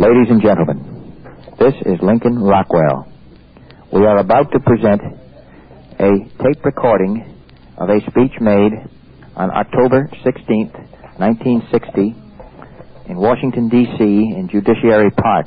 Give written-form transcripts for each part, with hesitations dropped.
Ladies and gentlemen, this is Lincoln Rockwell. We are about to present a tape recording of a speech made on October 16th, 1960, in Washington, D.C., in Judiciary Park.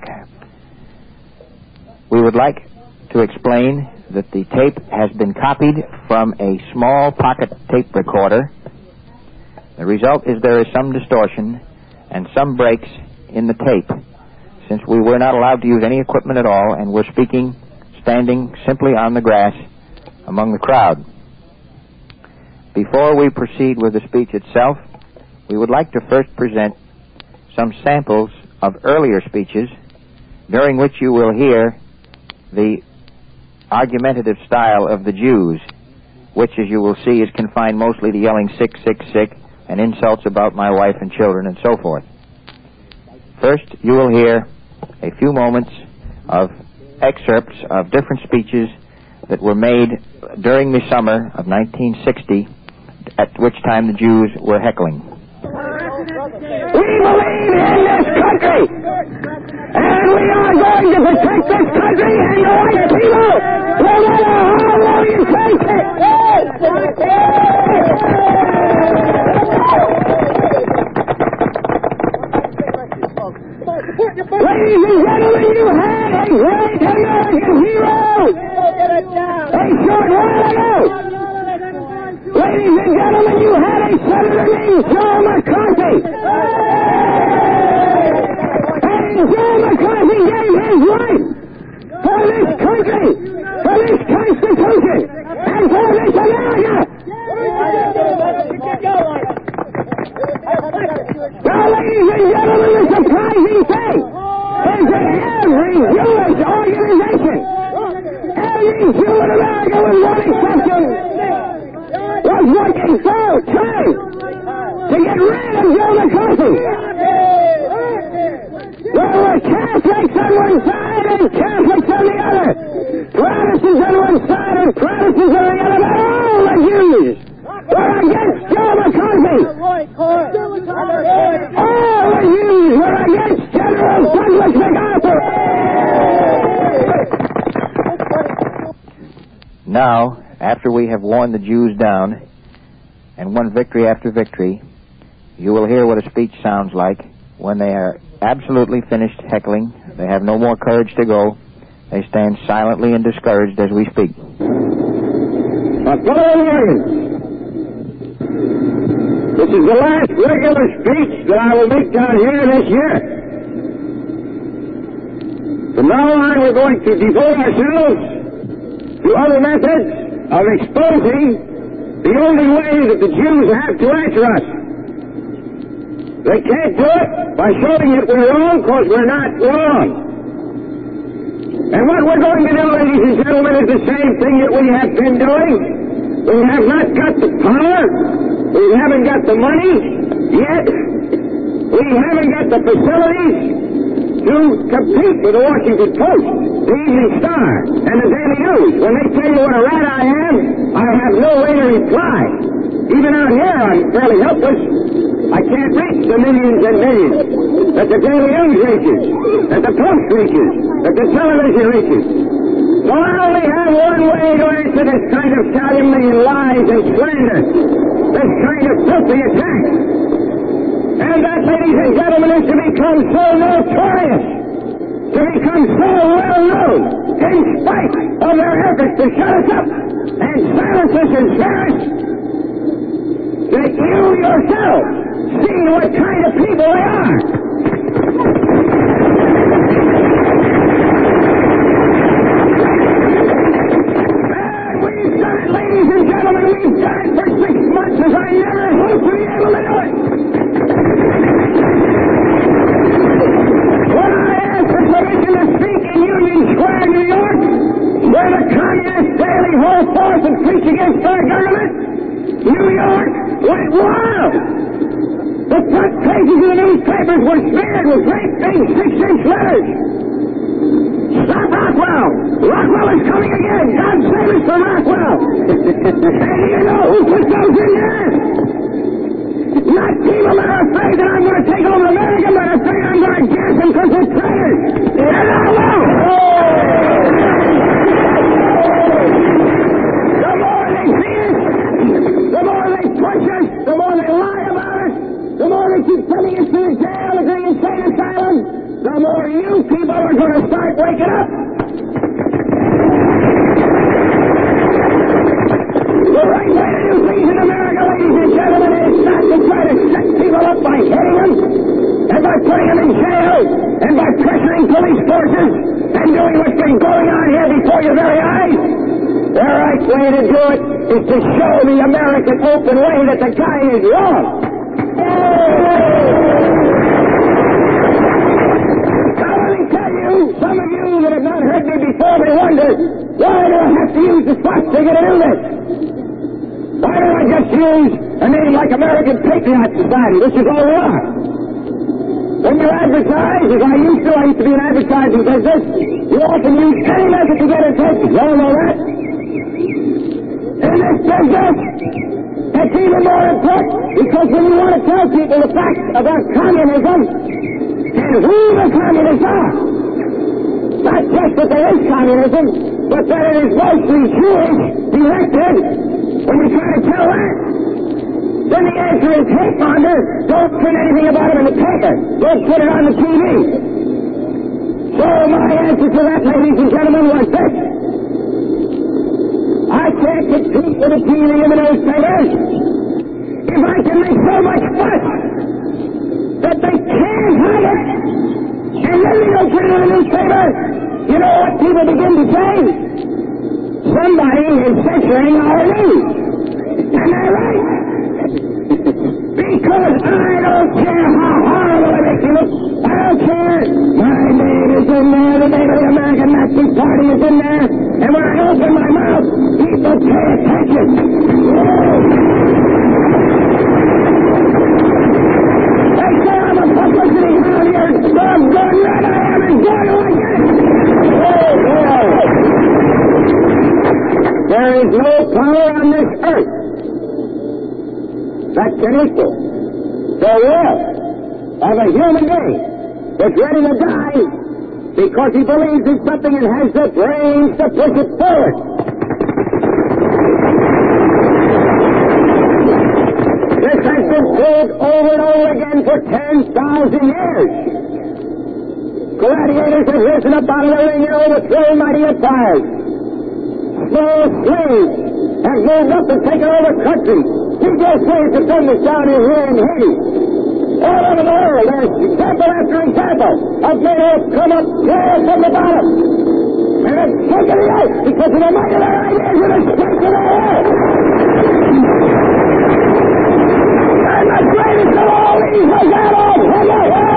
We would like to explain that the tape has been copied from a small pocket tape recorder. The result is there is some distortion and some breaks in the tape, since we were not allowed to use any equipment at all and were speaking standing simply on the grass among the crowd. Before we proceed with the speech itself, we would like to first present some samples of earlier speeches during which you will hear the argumentative style of the Jews, which, as you will see, is confined mostly to yelling sick, sick, sick, and insults about my wife and children and so forth. First, you will hear a few moments of excerpts of different speeches that were made during the summer of 1960, at which time the Jews were heckling. We believe in this country, and we are going to protect this country and the white people, no matter how long it takes it. Ladies and gentlemen, you had a great American hero a short while ago. Ladies and gentlemen, you had a senator named Joe McCarthy. And Joe McCarthy gave his life for this country, for this Constitution, and for this America. Now, ladies and gentlemen, the surprising thing is that every Jewish organization, every Jew in America with one exception, was working full time to get rid of Joe McCarthy. There were Catholics on one side and Catholics on the other, Protestants on one side and Protestants on the other, but all the Jews were against Joe McCarthy. All the Jews were against General Douglas MacArthur. Now, after we have worn the Jews down and won victory after victory, you will hear what a speech sounds like when they are absolutely finished heckling. They have no more courage to go. They stand silently and discouraged as we speak. This is the last regular speech that I will make down here this year. From now on, we're going to devote ourselves to other methods of exposing the only way that the Jews have to answer us. They can't do it by showing that we're wrong, because we're not wrong. And what we're going to do, ladies and gentlemen, is the same thing that we have been doing. We have not got the power. We haven't got the money yet. We haven't got the facilities to compete with the Washington Post, the Evening Star, and the Daily News. When they tell you what a rat I am, I have no way to reply. Even out here, I'm fairly helpless. I can't reach the millions and millions that the Daily News reaches, that the Post reaches, that the television reaches. So I only have one way to answer this kind of calumny and lies and slander, this kind of filthy attack. And that, ladies and gentlemen, is to become so notorious, to become so well known, in spite of their efforts to shut us up and silence us and scare us, that you yourselves see what kind of people they are. And we've done it, ladies and gentlemen. We've done it for 6 months, as I never hope to be able to do it. When I asked for permission to speak in Union Square, New York, where the communists daily hold forth and preach against our government, New York went wild. The front pages of the newspapers were smeared with great big 6-inch letters. Stop Rockwell! Rockwell is coming again! God save us from Rockwell! And do you know who put those in there? Not people that are afraid that I'm going to take over America, but afraid I'm going to gas them because they're traitors. And I won't. The more they see us, the more they push us, the more they lie about us, the more they keep sending us to the jail or the insane asylum, the more you people are going to start waking up. The right way to do things in America, ladies and gentlemen, is not to try to set people up by hitting them, and by putting them in jail, and by pressuring police forces, and doing what's been going on here before your very eyes. The right way to do it is to show the American open way that the guy is wrong. Now let me tell you, some of you that have not heard me before may wonder, why do I have to use the swastika to do this? Why don't I just use a name like American Patriot Society, which is all we are? When you advertise, as I used to be in advertising business, you often use any method to get attention. You all know that? In this business, it's even more important, because when you want to tell people the facts about communism and who the communists are, not just that there is communism, but that it is mostly Jewish directed, when you try to tell that, then the answer is hate monger. Don't print anything about it in the paper. Don't put it on the TV. So my answer to that, ladies and gentlemen, was this. I can't compete with the TV and the newspapers if I can make so much fuss that they can't hide it, and then they don't put it in the newspaper. You know what people begin to say? Somebody is censoring our news. Am I right? Because I don't care how horrible it makes you look. I don't care. My name is in there. The name of the American Nazi Party is in there. And when I open my mouth, people pay attention. They say I'm a publicity hound here. Doggone right I am, and boy do I get it. There is no power on this earth that can equal the will of a human being that's ready to die because he believes in something and has the brains to push it forward. This has been proved over and over again for 10,000 years. Gladiators have risen up out of the ring and overthrown mighty empires. Small slaves have moved up and taken over countries. Negro slaves have done this down in here in Haiti. All over the world, there's example after example of men who have come up clear from the bottom and have taken the earth because of the might of their ideas and the strength of their will. And the greatest of all these was Adolf Hitler.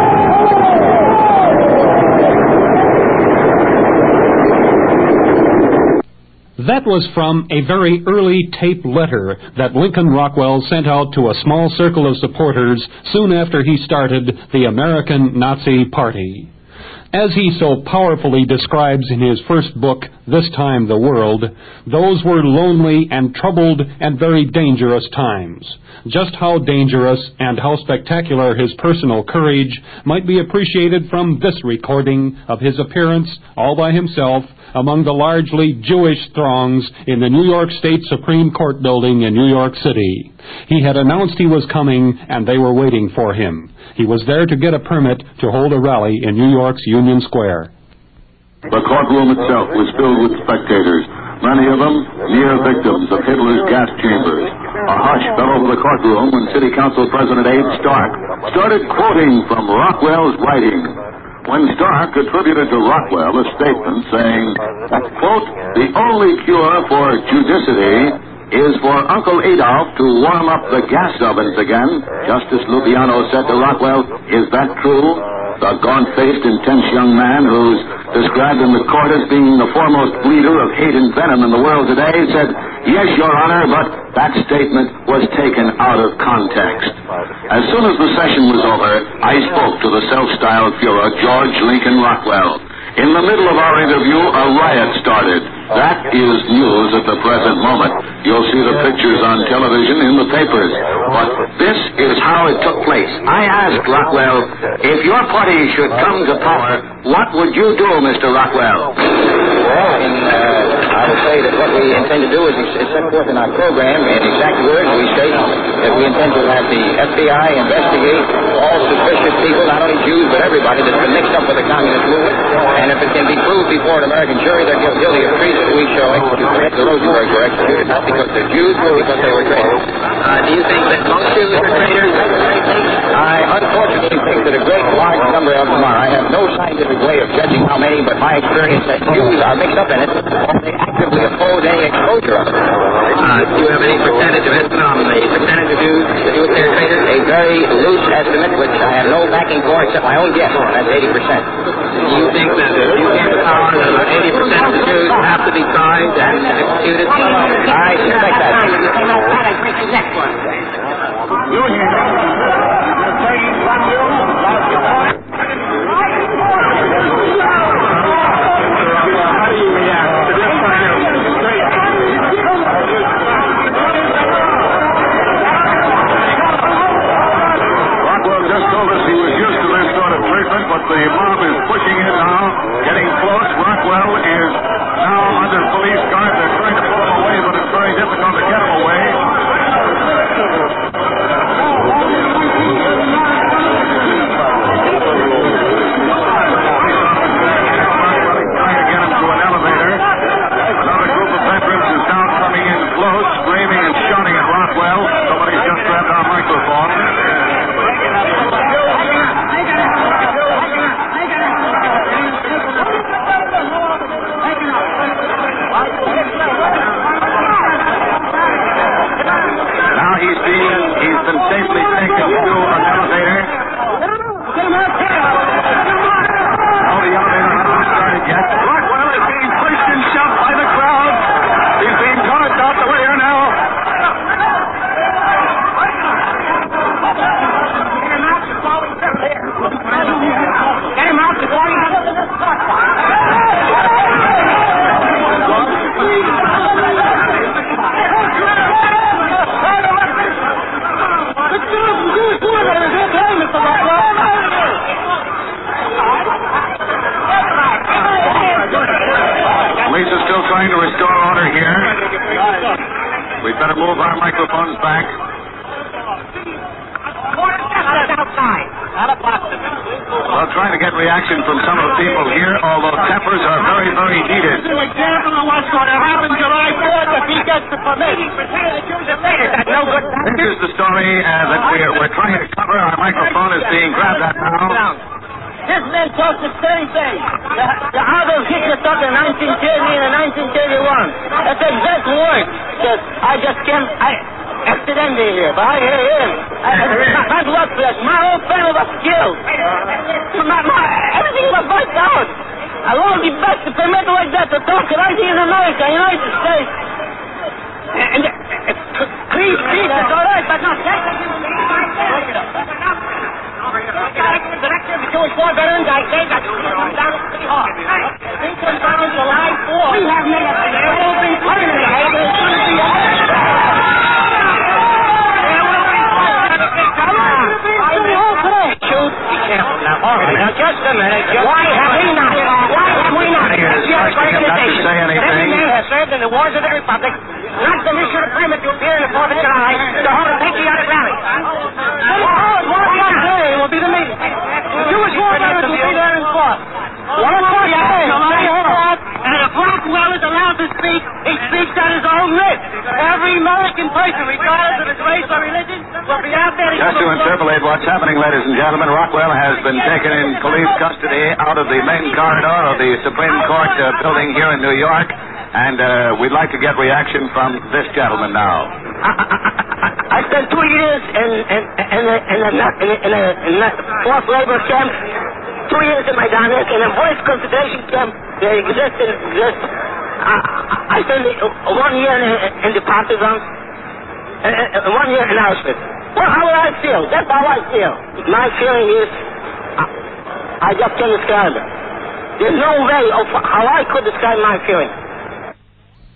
That was from a very early tape letter that Lincoln Rockwell sent out to a small circle of supporters soon after he started the American Nazi Party. As he so powerfully describes in his first book, This Time the World, those were lonely and troubled and very dangerous times. Just how dangerous and how spectacular his personal courage might be appreciated from this recording of his appearance, all by himself, among the largely Jewish throngs in the New York State Supreme Court building in New York City. He had announced he was coming, and they were waiting for him. He was there to get a permit to hold a rally in New York's Union Square. The courtroom itself was filled with spectators, many of them near victims of Hitler's gas chambers. A hush fell over the courtroom when City Council President Abe Stark started quoting from Rockwell's writing. When Stark attributed to Rockwell a statement saying, quote, "The only cure for judicity is for Uncle Adolf to warm up the gas ovens again," Justice Lupiano said to Rockwell, "Is that true?" The gaunt-faced, intense young man who's described in the court as being the foremost breeder of hate and venom in the world today said, "Yes, Your Honor, but that statement was taken out of context." As soon as the session was over, I spoke to the self-styled Fuhrer, George Lincoln Rockwell. In the middle of our interview, a riot started. That is news at the present moment. You'll see the pictures on television, in the papers. But this is how it took place. I asked Rockwell, if your party should come to power, what would you do, Mr. Rockwell? Well, I would say that what we intend to do is set forth in our program, in exact words, we state that we intend to have the FBI investigate all suspicious people, not only Jews, but everybody that's been mixed up with the communist movement. And if it can be proved before an American jury they're guilty of treason, we shall execute. The Rosenbergs were executed not because they're Jews, but because they were traitors. Do you think that most Jews are traitors? I unfortunately think that a great large number of them are. I have no scientific way of judging how many, but my experience that Jews are mixed up in it, and they actively oppose any exposure of it. Do you have any percentage of estimate on the percentage of Jews that you would say are traitors? A very loose estimate, which I have no backing for except my own guess, and that's 80%. Do you think that if you came to power, that about 80% of the Jews have to be tried and executed? I suspect that. You hear me? You're taking from you. That's your point. How do you react to this kind of Rockwell just told us he was used to this sort of treatment, but the mob is pushing in now, getting close. Rockwell is now under police guard. They're trying to pull him away, but it's very difficult to get him away. Reaction from some of the people here, although tempers are very, very heated. An example of what's going to happen July 4th if he gets the permit. 80% of the Jews are traitors. That's no good. This is the story that we're trying to cover. Our microphone is being grabbed at now. This man talks the same thing. The Adolf Hitler talked in 1930 and 1931. That's the exact word. Says, I just came, accidentally here, but I hear him. My blood flesh, my whole family was killed. Everything was wiped out. I won't be back to permit like that to talk right here in America, United States. And free speech is all right, but not that. Director of the Jewish War Veterans, I say that down pretty hard. Lincoln found July 4th. We have made a whole thing Now, just a minute. Why have we not? Why have we not? Every man has served in the wars of the Republic, not been issued a permit to appear in the 4th of July to hold a patriotic rally. What day will be the meeting? The Jewish War Veterans will be there in court. What a court day! And if Rockwell is allowed to speak, he speaks at his own risk. Every American person, regardless of his race or religion, will be out there. Just to interpolate what's happening, ladies and gentlemen, Rockwell has been taken in police custody out of the main corridor of the Supreme Court building here in New York, and we'd like to get reaction from this gentleman now. I spent 2 years in a forced labor camp, 2 years in Majdanek, in a voice concentration camp. They exist. I spent 1 year in the partisans, and 1 year in Auschwitz. Well, how will I feel? That's how I feel. My feeling is, I just can't describe it. There's no way of how I could describe my feeling.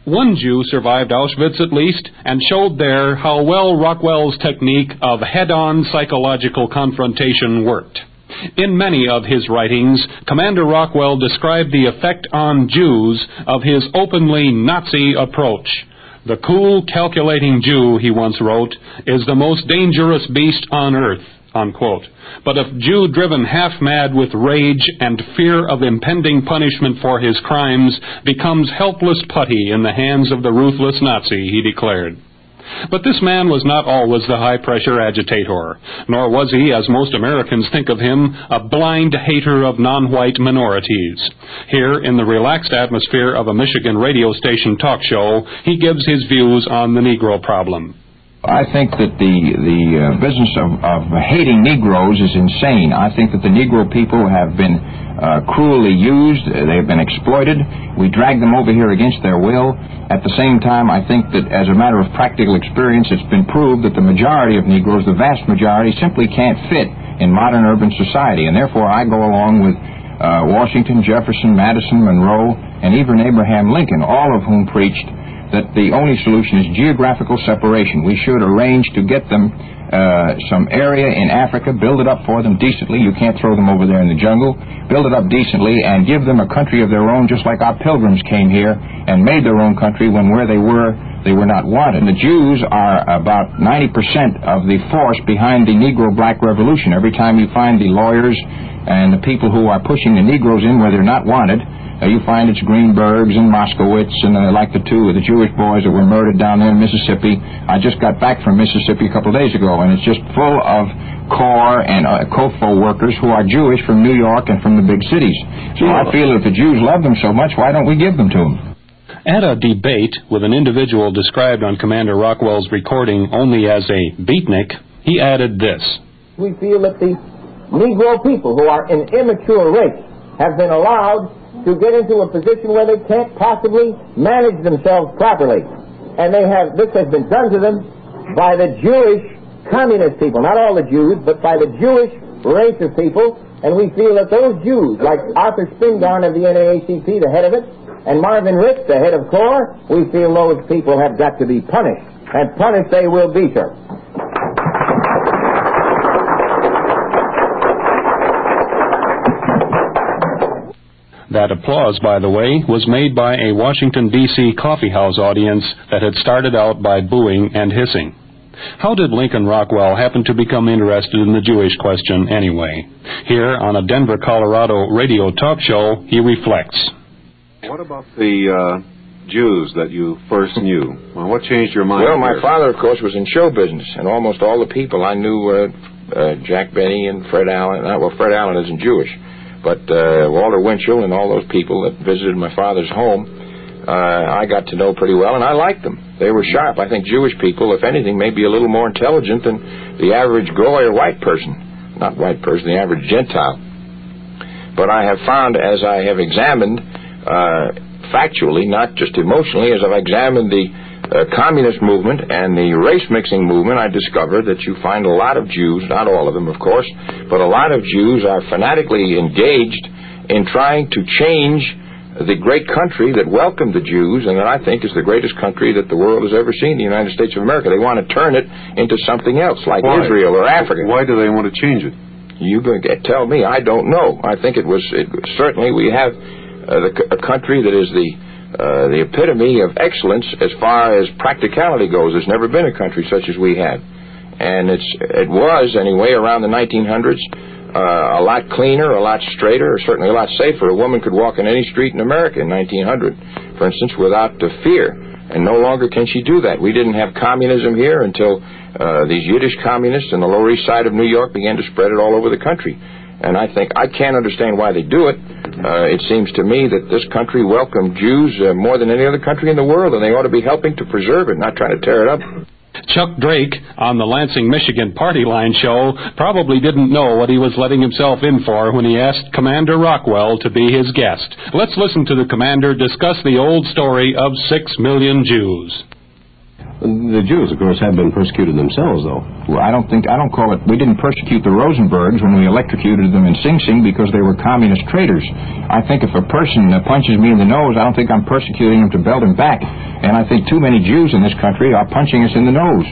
One Jew survived Auschwitz at least and showed there how well Rockwell's technique of head-on psychological confrontation worked. In many of his writings, Commander Rockwell described the effect on Jews of his openly Nazi approach. The cool, calculating Jew, he once wrote, is the most dangerous beast on earth, unquote. But a Jew driven half-mad with rage and fear of impending punishment for his crimes becomes helpless putty in the hands of the ruthless Nazi, he declared. But this man was not always the high-pressure agitator, nor was he, as most Americans think of him, a blind hater of non-white minorities. Here, in the relaxed atmosphere of a Michigan radio station talk show, he gives his views on the Negro problem. I think that the business of hating Negroes is insane. I think that the Negro people have been cruelly used. They've been exploited. We drag them over here against their will. At the same time, I think that as a matter of practical experience, it's been proved that the majority of Negroes, the vast majority, simply can't fit in modern urban society. And therefore, I go along with Washington, Jefferson, Madison, Monroe, and even Abraham Lincoln, all of whom preached that the only solution is geographical separation. We should arrange to get them some area in Africa, build it up for them decently. You can't throw them over there in the jungle. Build it up decently and give them a country of their own, just like our pilgrims came here and made their own country when where they were not wanted. And the Jews are about 90% of the force behind the Negro-Black Revolution. Every time you find the lawyers and the people who are pushing the Negroes in where they're not wanted, you find it's Greenbergs and Moskowitz and like the Jewish boys that were murdered down there in Mississippi. I just got back from Mississippi a couple of days ago, and it's just full of CORE and COFO workers who are Jewish from New York and from the big cities. So I feel if the Jews love them so much, why don't we give them to them? At a debate with an individual described on Commander Rockwell's recording only as a beatnik, he added this. We feel that the Negro people, who are an immature race, have been allowed to get into a position where they can't possibly manage themselves properly. And this has been done to them by the Jewish communist people, not all the Jews, but by the Jewish race of people. And we feel that those Jews, like Arthur Spingarn of the NAACP, the head of it, and Marvin Ricks, the head of CORE, we feel those people have got to be punished. And punished they will be, sir. That applause, by the way, was made by a Washington, D.C. coffeehouse audience that had started out by booing and hissing. How did Lincoln Rockwell happen to become interested in the Jewish question anyway? Here on a Denver, Colorado radio talk show, he reflects. What about the Jews that you first knew? Well, what changed your mind? Well, my father, of course, was in show business, and almost all the people I knew, Jack Benny and Fred Allen. Well, Fred Allen isn't Jewish. But Walter Winchell and all those people that visited my father's home, I got to know pretty well, and I liked them. They were sharp. I think Jewish people, if anything, may be a little more intelligent than the average Goy or white person. Not white person, the average Gentile. But I have found, as I have examined factually, not just emotionally, as I've examined the communist movement and the race-mixing movement, I discovered that you find a lot of Jews, not all of them, of course, but a lot of Jews are fanatically engaged in trying to change the great country that welcomed the Jews and that I think is the greatest country that the world has ever seen, the United States of America. They want to turn it into something else, like Israel or Africa. Why do they want to change it? You tell me. I don't know. I think certainly we have a country that is the epitome of excellence as far as practicality goes. There's never been a country such as we have. And it was, anyway, around the 1900s, a lot cleaner, a lot straighter, certainly a lot safer. A woman could walk in any street in America in 1900, for instance, without fear. And no longer can she do that. We didn't have communism here until these Yiddish communists in the Lower East Side of New York began to spread it all over the country. And I can't understand why they do it. It seems to me that this country welcomed Jews more than any other country in the world, and they ought to be helping to preserve it, not trying to tear it up. Chuck Drake on the Lansing, Michigan Party Line show probably didn't know what he was letting himself in for when he asked Commander Rockwell to be his guest. Let's listen to the commander discuss the old story of 6 million Jews. The Jews, of course, have been persecuted themselves, though. Well, I don't call it, we didn't persecute the Rosenbergs when we electrocuted them in Sing Sing because they were communist traitors. I think if a person punches me in the nose, I don't think I'm persecuting him to belt him back. And I think too many Jews in this country are punching us in the nose.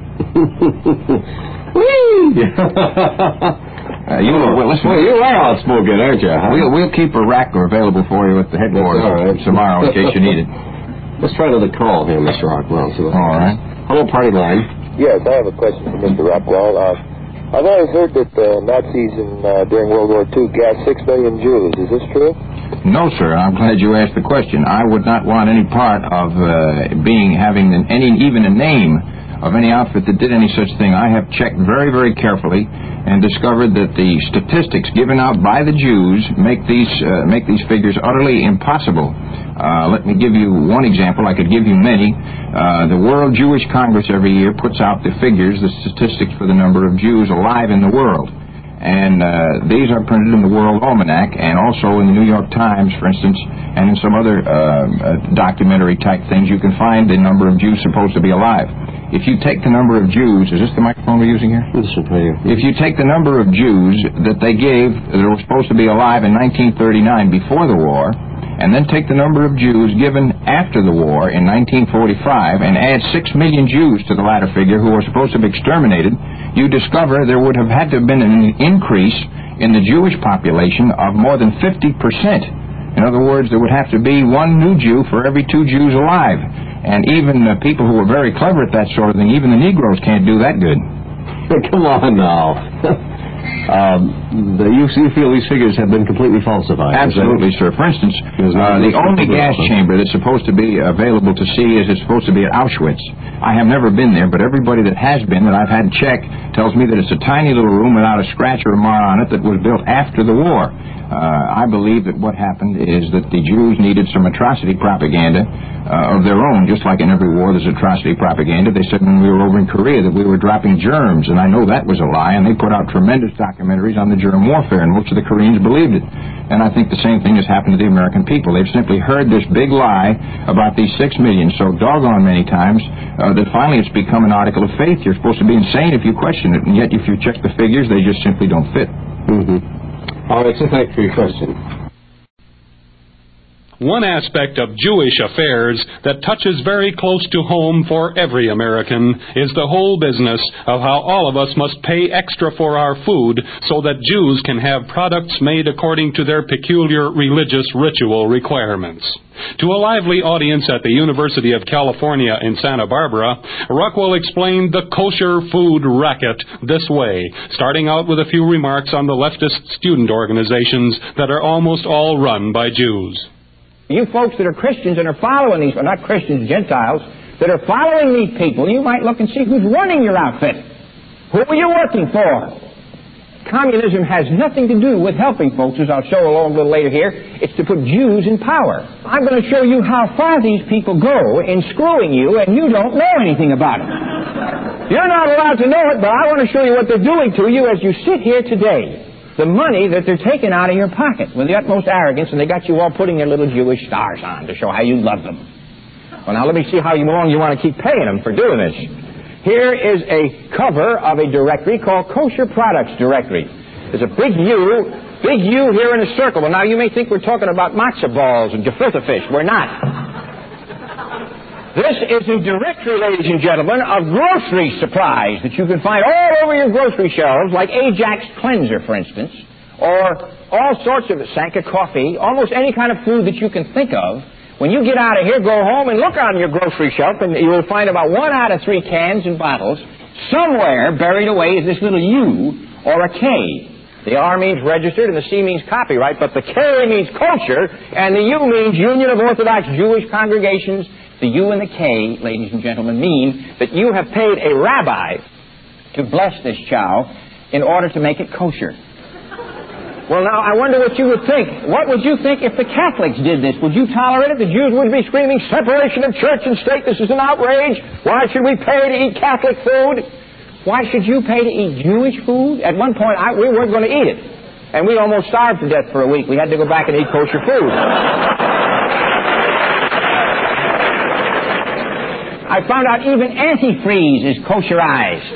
Listen, you are outspoken, aren't you? Huh? We'll keep a rack available for you at the headquarters tomorrow in case you need it. Let's try another call here, Mr. Rockwell. All right. Hello, party line. Yes, I have a question for Mr. Rockwell. I've always heard that the Nazis during World War II gassed 6 million Jews. Is this true? No, sir. I'm glad you asked the question. I would not want any part of having even a name of any outfit that did any such thing. I have checked very, very carefully and discovered that the statistics given out by the Jews make these figures utterly impossible. Let me give you one example. I could give you many. The World Jewish Congress every year puts out the figures, the statistics for the number of Jews alive in the world. And these are printed in the World Almanac and also in the New York Times, for instance, and in some other documentary type things. You can find the number of Jews supposed to be alive. If you take the number of Jews, is this the microphone we're using here? This will play you. If you take the number of Jews that they gave that were supposed to be alive in 1939 before the war, and then take the number of Jews given after the war in 1945 and add 6 million Jews to the latter figure who were supposed to be exterminated, you discover there would have had to have been an increase in the Jewish population of more than 50%. In other words, there would have to be one new Jew for every 2 Jews alive. And even people who are very clever at that sort of thing, even the Negroes can't do that good. Come on now. You feel these figures have been completely falsified? Absolutely, sir. For instance, the only gas chamber that's supposed to be available to see is supposed to be at Auschwitz. I have never been there, but everybody that has been, that I've had checked, tells me that it's a tiny little room without a scratch or a mar on it that was built after the war. I believe that what happened is that the Jews needed some atrocity propaganda of their own, just like in every war there's atrocity propaganda. They said when we were over in Korea that we were dropping germs, and I know that was a lie, and they put out tremendous documentaries on the germ warfare, and most of the Koreans believed it. And I think the same thing has happened to the American people. They've simply heard this big lie about these 6 million so doggone many times that finally it's become an article of faith. You're supposed to be insane if you question it, and yet if you check the figures, they just simply don't fit. All right, so thanks for your question. One aspect of Jewish affairs that touches very close to home for every American is the whole business of how all of us must pay extra for our food so that Jews can have products made according to their peculiar religious ritual requirements. To a lively audience at the University of California in Santa Barbara, Rockwell explained the kosher food racket this way, starting out with a few remarks on the leftist student organizations that are almost all run by Jews. You folks that are Christians and are following these, well, not Christians, Gentiles, that are following these people, you might look and see who's running your outfit. Who are you working for? Communism has nothing to do with helping folks, as I'll show a little later here. It's to put Jews in power. I'm going to show you how far these people go in screwing you, and you don't know anything about it. You're not allowed to know it, but I want to show you what they're doing to you as you sit here today. The money that they're taking out of your pocket with the utmost arrogance, and they got you all putting their little Jewish stars on to show how you love them. Well, now let me see how long you want to keep paying them for doing this. Here is a cover of a directory called Kosher Products Directory. There's a big U here in a circle. Well, now you may think we're talking about matzo balls and gefilte fish. We're not. This is a directory, ladies and gentlemen, of grocery supplies that you can find all over your grocery shelves, like Ajax Cleanser, for instance, or all sorts of Sanka coffee, almost any kind of food that you can think of. When you get out of here, go home and look on your grocery shelf, and you will find about 1 out of 3 cans and bottles. Somewhere buried away is this little U or a K. The R means registered and the C means copyright, but the K means kosher, and the U means Union of Orthodox Jewish Congregations. The U and the K, ladies and gentlemen, mean that you have paid a rabbi to bless this chow in order to make it kosher. Well, now, I wonder what you would think. What would you think if the Catholics did this? Would you tolerate it? The Jews would be screaming, separation of church and state, this is an outrage. Why should we pay to eat Catholic food? Why should you pay to eat Jewish food? At one point, we weren't going to eat it. And we almost starved to death for a week. We had to go back and eat kosher food. I found out even antifreeze is kosherized.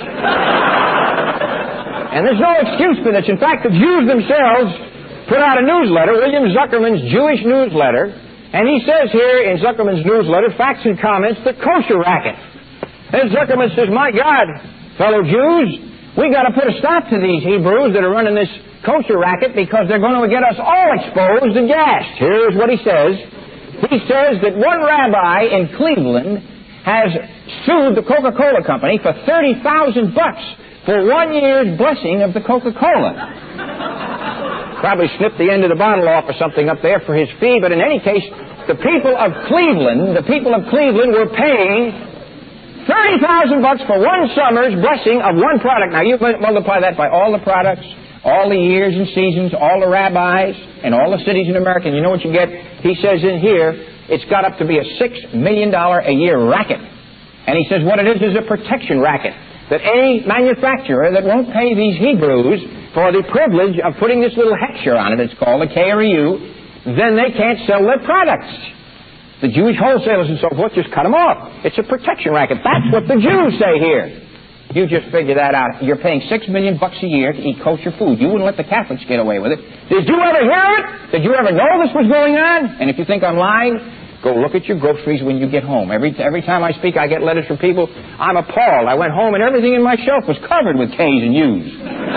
And there's no excuse for this. In fact, the Jews themselves put out a newsletter, William Zuckerman's Jewish newsletter, and he says here in Zuckerman's newsletter, Facts and Comments, the kosher racket. And Zuckerman says, my God, fellow Jews, we got to put a stop to these Hebrews that are running this kosher racket because they're going to get us all exposed and gassed. Here's what he says. He says that one rabbi in Cleveland has sued the Coca-Cola Company for $30,000 for 1 year's blessing of the Coca-Cola. Probably snipped the end of the bottle off or something up there for his fee, but in any case, the people of Cleveland were paying $30,000 for 1 summer's blessing of one product. Now, you multiply that by all the products, all the years and seasons, all the rabbis, and all the cities in America, and you know what you get? He says in here, it's got up to be a $6 million a year racket. And he says what it is a protection racket. That any manufacturer that won't pay these Hebrews for the privilege of putting this little hechsher on it, it's called a KREU, then they can't sell their products. The Jewish wholesalers and so forth just cut them off. It's a protection racket. That's what the Jews say here. You just figure that out. You're paying $6 million a year to eat kosher food. You wouldn't let the Catholics get away with it. Did you ever hear it? Did you ever know this was going on? And if you think I'm lying, go look at your groceries when you get home. Every time I speak, I get letters from people. I'm appalled. I went home and everything in my shelf was covered with K's and U's.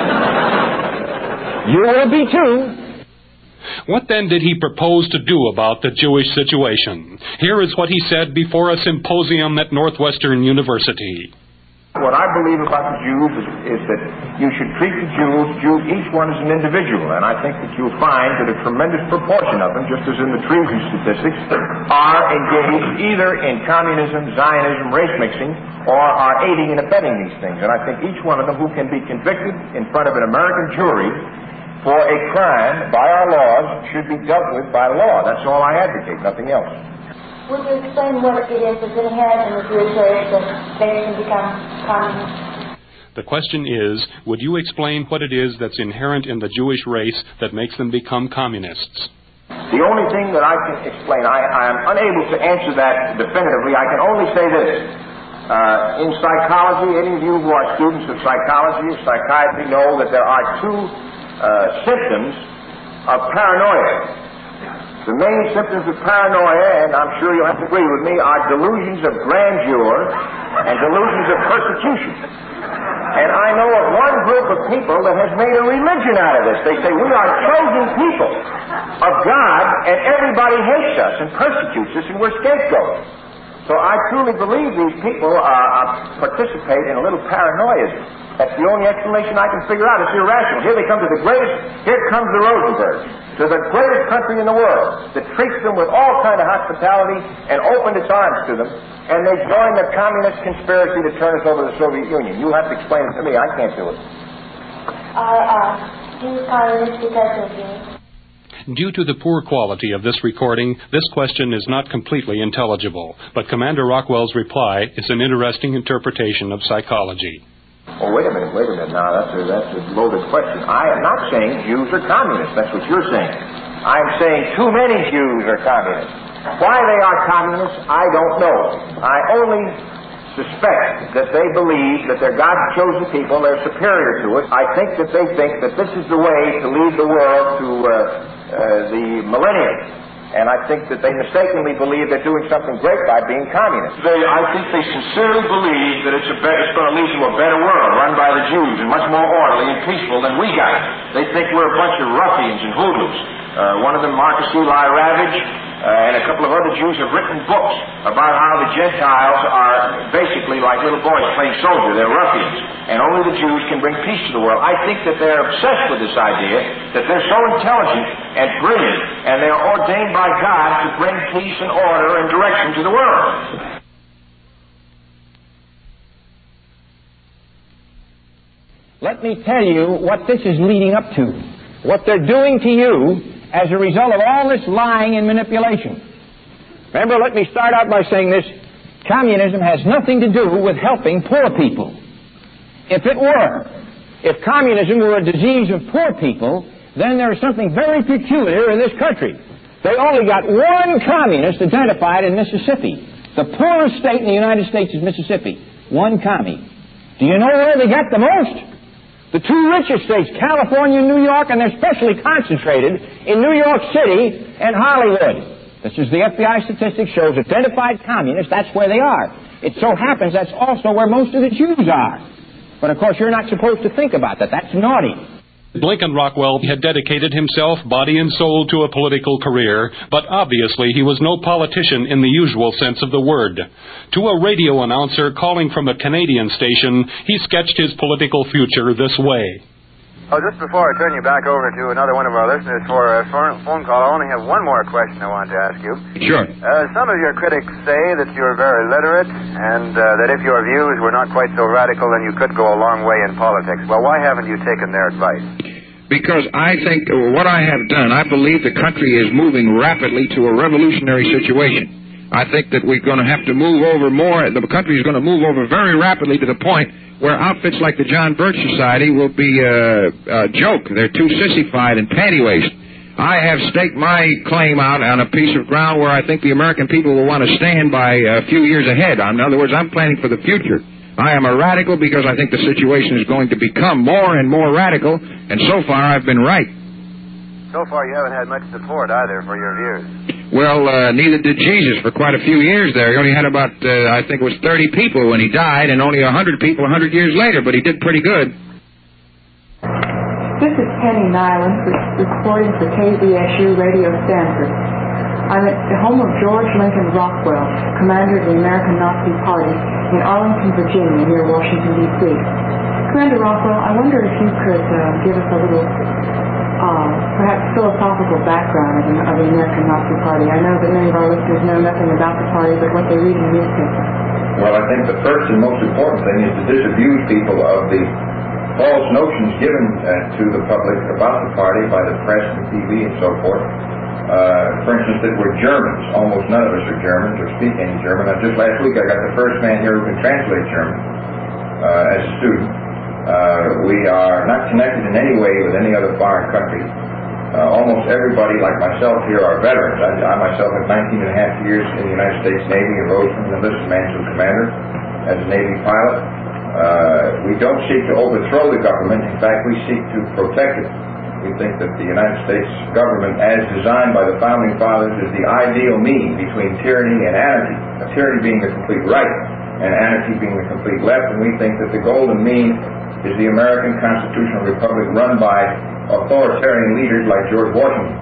You will be too. What then did he propose to do about the Jewish situation? Here is what he said before a symposium at Northwestern University. What I believe about the Jews is that you should treat the Jews, each one as an individual. And I think that you'll find that a tremendous proportion of them, just as in the treason statistics, are engaged either in communism, Zionism, race mixing, or are aiding and abetting these things. And I think each one of them who can be convicted in front of an American jury for a crime by our laws should be dealt with by law. That's all I advocate, nothing else. Would you explain what it is that's inherent in the Jewish race that makes them become communists? The question is, would you explain what it is that's inherent in the Jewish race that makes them become communists? The only thing that I can explain, I am unable to answer that definitively. I can only say this. In psychology, any of you who are students of psychology or psychiatry know that there are 2 symptoms of paranoia. The main symptoms of paranoia, and I'm sure you'll have to agree with me, are delusions of grandeur and delusions of persecution. And I know of one group of people that has made a religion out of this. They say, we are chosen people of God, and everybody hates us and persecutes us, and we're scapegoats. So I truly believe these people participate in a little paranoia. That's the only explanation I can figure out. It's irrational. Here they come to the greatest, here comes the Rosenbergs, to the greatest country in the world that treats them with all kind of hospitality and opened its arms to them, and they join the communist conspiracy to turn us over to the Soviet Union. You'll have to explain it to me. I can't do it. Jews communists because of Jews? Due to the poor quality of this recording, this question is not completely intelligible, but Commander Rockwell's reply is an interesting interpretation of psychology. Oh, wait a minute. Now, that's a loaded question. I am not saying Jews are communists. That's what you're saying. I'm saying too many Jews are communists. Why they are communists, I don't know. I only suspect that they believe that they're God's chosen people, they're superior to us. I think that they think that this is the way to lead the world to the millennium. And I think that they mistakenly believe they're doing something great by being communists. I think they sincerely believe that it's going to lead to a better world run by the Jews and much more orderly and peaceful than we got it. They think we're a bunch of ruffians and hooligans. One of them, Marcus Eli Ravage, and a couple of other Jews have written books about how the Gentiles are basically like little boys playing soldier. They're ruffians. And only the Jews can bring peace to the world. I think that they're obsessed with this idea, that they're so intelligent and brilliant, and they're ordained by God to bring peace and order and direction to the world. Let me tell you what this is leading up to. What they're doing to you as a result of all this lying and manipulation. Remember, let me start out by saying this. Communism has nothing to do with helping poor people. If it were, if communism were a disease of poor people, then there is something very peculiar in this country. They only got one communist identified in Mississippi. The poorest state in the United States is Mississippi. One commie. Do you know where they get the most? The two richest states, California and New York, and they're especially concentrated in New York City and Hollywood. This is the FBI statistics shows identified communists, that's where they are. It so happens that's also where most of the Jews are. But of course you're not supposed to think about that. That's naughty. Lincoln Rockwell had dedicated himself body and soul to a political career, but obviously he was no politician in the usual sense of the word. To a radio announcer calling from a Canadian station, he sketched his political future this way. Oh, just before I turn you back over to another one of our listeners for a phone call, I only have one more question I want to ask you. Sure. Some of your critics say that you're very literate and that if your views were not quite so radical, then you could go a long way in politics. Well, why haven't you taken their advice? Because I think what I have done, I believe the country is moving rapidly to a revolutionary situation. I think that we're going to have to move over more. The country is going to move over very rapidly to the point where outfits like the John Birch Society will be a joke. They're too sissified and panty-waist. I have staked my claim out on a piece of ground where I think the American people will want to stand by a few years ahead. In other words, I'm planning for the future. I am a radical because I think the situation is going to become more and more radical, and so far I've been right. So far you haven't had much support either for your views. Well, neither did Jesus for quite a few years there. He only had about, I think it was 30 people when he died, and only 100 people 100 years later, but he did pretty good. This is Penny Nyland, reporting for KZSU Radio Stanford. I'm at the home of George Lincoln Rockwell, commander of the American Nazi Party in Arlington, Virginia, near Washington, D.C. Commander Rockwell, I wonder if you could give us a little perhaps philosophical background of the American Nazi Party. I know that many of our listeners know nothing about the party but what they read in the newspaper. Well, I think the first and most important thing is to disabuse people of the false notions given to the public about the party by the press and TV and so forth. For instance, that we're Germans. Almost none of us are Germans or speak any German. Just last week I got the first man here who can translate German as a student. We are not connected in any way with any other foreign country. Almost everybody, like myself here, are veterans. I myself have 19 and a half years in the United States Navy and rose from enlisted man to commander as a Navy pilot. We don't seek to overthrow the government. In fact, we seek to protect it. We think that the United States government, as designed by the Founding Fathers, is the ideal mean between tyranny and anarchy. Tyranny being the complete right and anarchy being the complete left. And we think that the golden mean is the American constitutional republic run by authoritarian leaders like George Washington.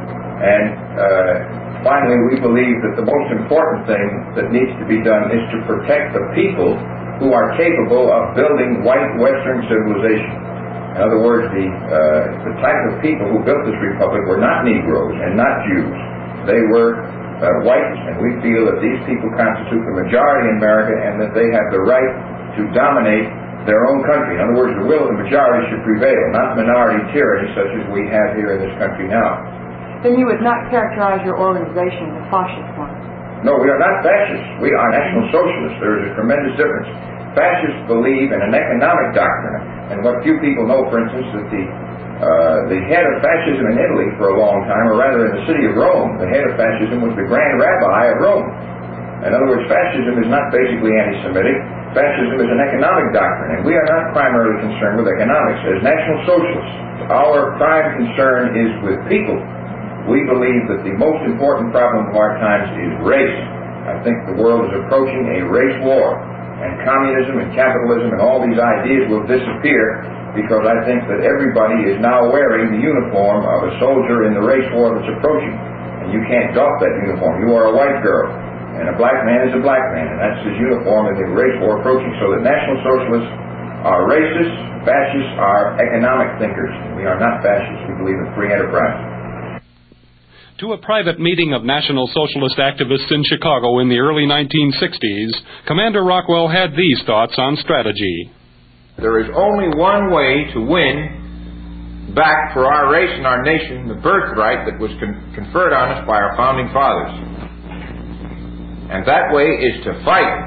And finally, we believe that the most important thing that needs to be done is to protect the people who are capable of building white Western civilization. In other words, the type of people who built this republic were not Negroes and not Jews. They were whites, and we feel that these people constitute the majority in America and that they have the right to dominate their own country. In other words, the will of the majority should prevail, not minority tyranny such as we have here in this country now. Then you would not characterize your organization as a fascist one? No, we are not fascists. We are National Socialists. There is a tremendous difference. Fascists believe in an economic doctrine, and what few people know, for instance, that the head of fascism in Italy for a long time, or rather in the city of Rome, the head of fascism was the Grand Rabbi of Rome. In other words, fascism is not basically anti-Semitic. Fascism is an economic doctrine, and we are not primarily concerned with economics. As National Socialists, our prime concern is with people. We believe that the most important problem of our times is race. I think the world is approaching a race war, and communism and capitalism and all these ideas will disappear because I think that everybody is now wearing the uniform of a soldier in the race war that's approaching. And you can't doff that uniform. You are a white girl, and a black man is a black man, and that's his uniform in the race war approaching. So that National Socialists are racists, fascists are economic thinkers. We are not fascists. We believe in free enterprise. To a private meeting of National Socialist activists in Chicago in the early 1960s, Commander Rockwell had these thoughts on strategy. There is only one way to win back for our race and our nation the birthright that was conferred on us by our Founding Fathers. And that way is to fight.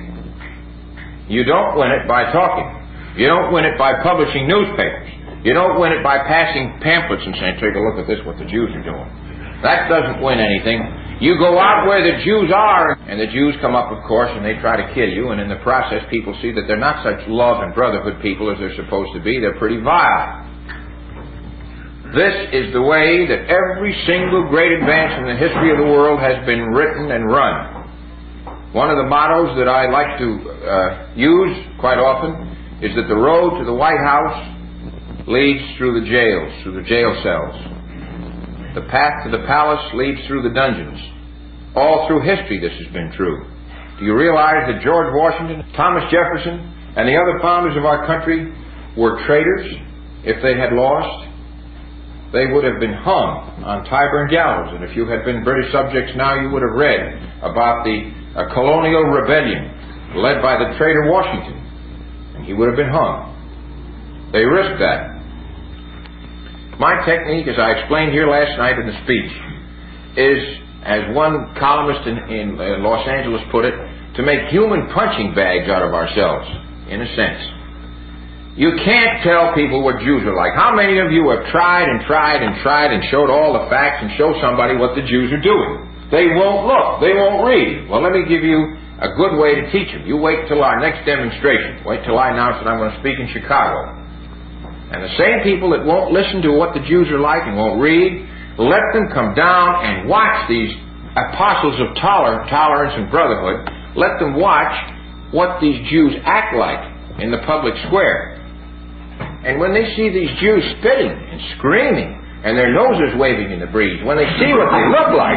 You don't win it by talking. You don't win it by publishing newspapers. You don't win it by passing pamphlets and saying, take a look at this, what the Jews are doing. That doesn't win anything. You go out where the Jews are, and the Jews come up, of course, and they try to kill you, and in the process people see that they're not such love and brotherhood people as they're supposed to be. They're pretty vile. This is the way that every single great advance in the history of the world has been written and run. One of the mottos that I like to use quite often is that the road to the White House leads through the jails, through the jail cells. The path to the palace leads through the dungeons. All through history this has been true. Do you realize that George Washington, Thomas Jefferson, and the other founders of our country were traitors? If they had lost, they would have been hung on Tyburn gallows. And if you had been British subjects now, you would have read about the colonial rebellion led by the traitor Washington, and he would have been hung. They risked that. My technique, as I explained here last night in the speech, is, as one columnist in Los Angeles put it, to make human punching bags out of ourselves, in a sense. You can't tell people what Jews are like. How many of you have tried and showed all the facts and show somebody what the Jews are doing? They won't look. They won't read. Well, let me give you a good way to teach them. You wait till our next demonstration. Wait till I announce that I'm going to speak in Chicago. And the same people that won't listen to what the Jews are like and won't read, let them come down and watch these apostles of tolerance and brotherhood. Let them watch what these Jews act like in the public square. And when they see these Jews spitting and screaming and their noses waving in the breeze, when they see what they look like,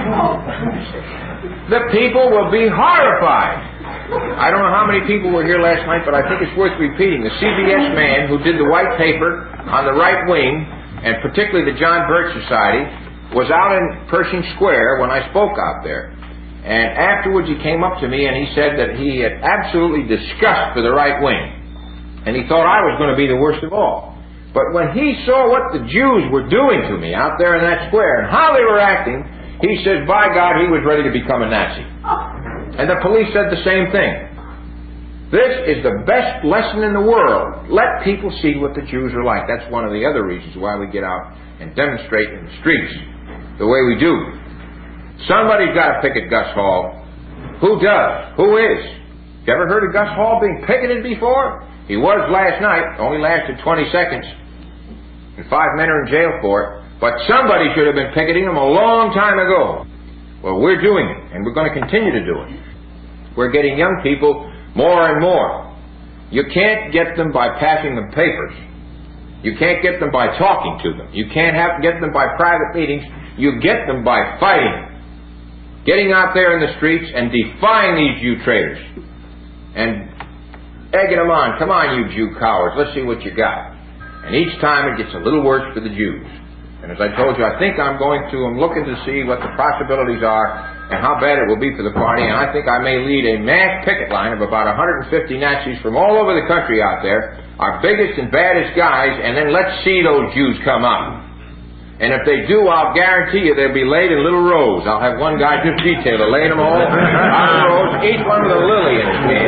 the people will be horrified. I don't know how many people were here last night, but I think it's worth repeating. The CBS man who did the white paper on the right wing, and particularly the John Birch Society, was out in Pershing Square when I spoke out there. And afterwards he came up to me and he said that he had absolutely disgust for the right wing. And he thought I was going to be the worst of all. But when he saw what the Jews were doing to me out there in that square and how they were acting, he says, by God, he was ready to become a Nazi. And the police said the same thing. This is the best lesson in the world. Let people see what the Jews are like. That's one of the other reasons why we get out and demonstrate in the streets the way we do. Somebody's got to picket Gus Hall. Who does? Who is? You ever heard of Gus Hall being picketed before? He was last night. Only lasted 20 seconds. And 5 men are in jail for it. But somebody should have been picketing him a long time ago. Well, we're doing it, and we're going to continue to do it. We're getting young people more and more. You can't get them by passing them papers. You can't get them by talking to them. You can't get them by private meetings. You get them by fighting. Getting out there in the streets and defying these Jew traitors. And egging them on. Come on, you Jew cowards. Let's see what you got. And each time it gets a little worse for the Jews. And as I told you, I think I'm looking to see what the possibilities are and how bad it will be for the party. And I think I may lead a mass picket line of about 150 Nazis from all over the country out there, our biggest and baddest guys, and then let's see those Jews come out. And if they do, I'll guarantee you they'll be laid in little rows. I'll have one guy just detail to lay them all out in rows, each one with a lily in his hand.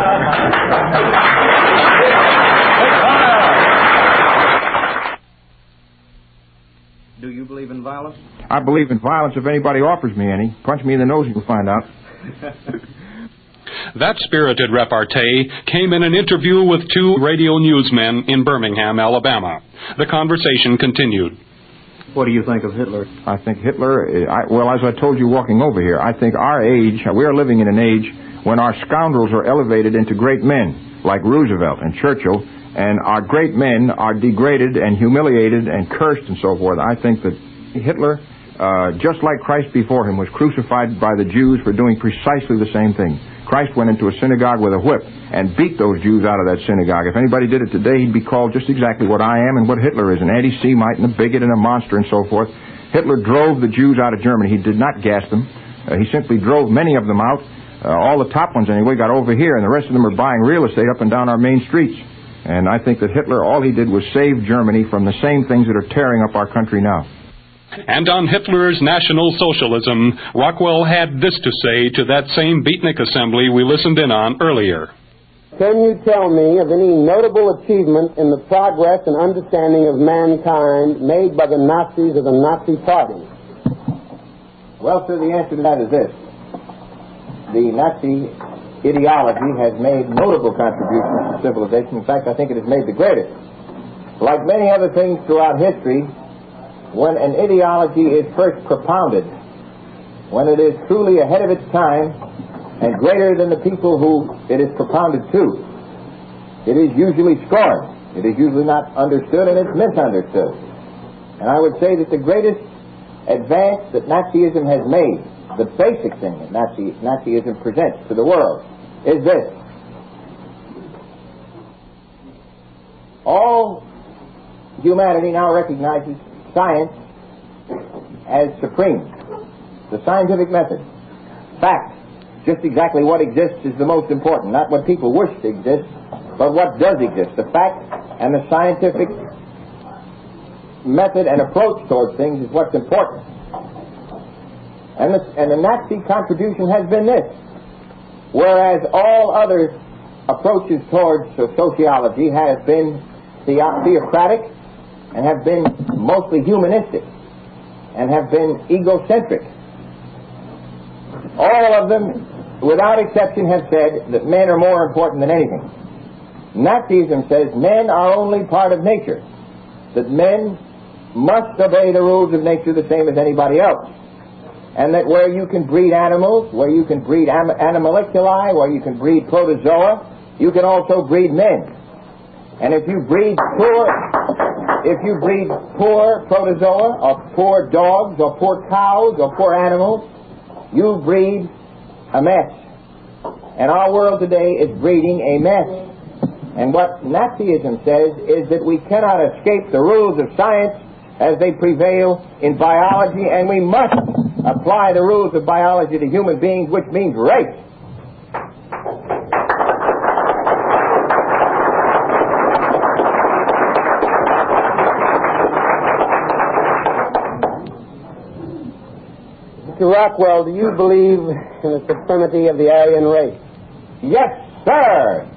Do you believe in violence? I believe in violence if anybody offers me any. Punch me in the nose and you'll find out. That spirited repartee came in an interview with 2 radio newsmen in Birmingham, Alabama. The conversation continued. What do you think of Hitler? I think Hitler, well, as I told you walking over here, I think our age, we are living in an age when our scoundrels are elevated into great men, like Roosevelt and Churchill, and our great men are degraded and humiliated and cursed and so forth. I think that Hitler, just like Christ before him, was crucified by the Jews for doing precisely the same thing. Christ went into a synagogue with a whip and beat those Jews out of that synagogue. If anybody did it today, he'd be called just exactly what I am and what Hitler is, an anti-Semite and a bigot and a monster and so forth. Hitler drove the Jews out of Germany. He did not gas them. He simply drove many of them out. All the top ones, anyway, got over here, and the rest of them are buying real estate up and down our main streets. And I think that Hitler, all he did was save Germany from the same things that are tearing up our country now. And on Hitler's National Socialism, Rockwell had this to say to that same beatnik assembly we listened in on earlier. Can you tell me of any notable achievement in the progress and understanding of mankind made by the Nazis or the Nazi Party? Well, sir, the answer to that is this. The Nazi ideology has made notable contributions to civilization. In fact, I think it has made the greatest. Like many other things throughout history, when an ideology is first propounded, when it is truly ahead of its time and greater than the people who it is propounded to, it is usually scorned. It is usually not understood, and it's misunderstood. And I would say that the greatest advance that Nazism has made, the basic thing that Nazism presents to the world, is this. All humanity now recognizes science as supreme. The scientific method. Fact. Just exactly what exists is the most important. Not what people wish to exist, but what does exist. The fact and the scientific method and approach towards things is what's important. And the Nazi contribution has been this. Whereas all other approaches towards sociology have been theocratic and have been mostly humanistic and have been egocentric. All of them, without exception, have said that men are more important than anything. Nazism says men are only part of nature, that men must obey the rules of nature the same as anybody else. And that where you can breed animals, where you can breed animalculi, where you can breed protozoa, you can also breed men. And if you breed poor protozoa, or poor dogs, or poor cows, or poor animals, you breed a mess. And our world today is breeding a mess. And what Nazism says is that we cannot escape the rules of science as they prevail in biology, and we must apply the rules of biology to human beings, which means race. Mr. Rockwell, do you believe in the supremacy of the Aryan race? Yes, sir!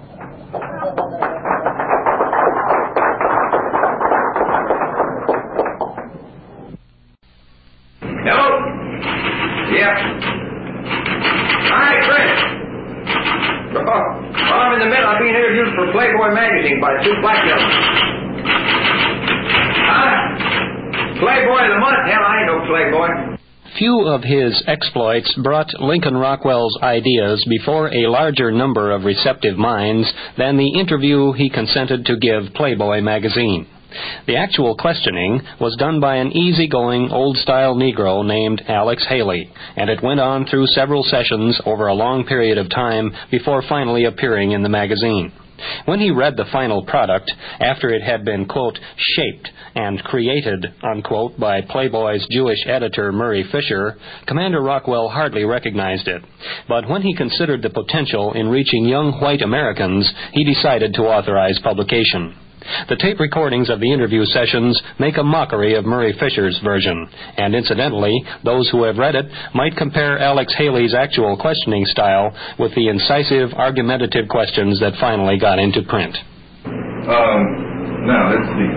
Hello? Yeah. Hi, Chris. Well, I'm in the middle. I'm being interviewed for Playboy magazine by two black gentlemen. Huh? Playboy of the month? Hell, I ain't no Playboy. Few of his exploits brought Lincoln Rockwell's ideas before a larger number of receptive minds than the interview he consented to give Playboy magazine. The actual questioning was done by an easygoing, old-style Negro named Alex Haley, and it went on through several sessions over a long period of time before finally appearing in the magazine. When he read the final product, after it had been, quote, shaped and created, unquote, by Playboy's Jewish editor Murray Fisher, Commander Rockwell hardly recognized it. But when he considered the potential in reaching young white Americans, he decided to authorize publication. The tape recordings of the interview sessions make a mockery of Murray Fisher's version, and incidentally, those who have read it might compare Alex Haley's actual questioning style with the incisive, argumentative questions that finally got into print. Now, let's see.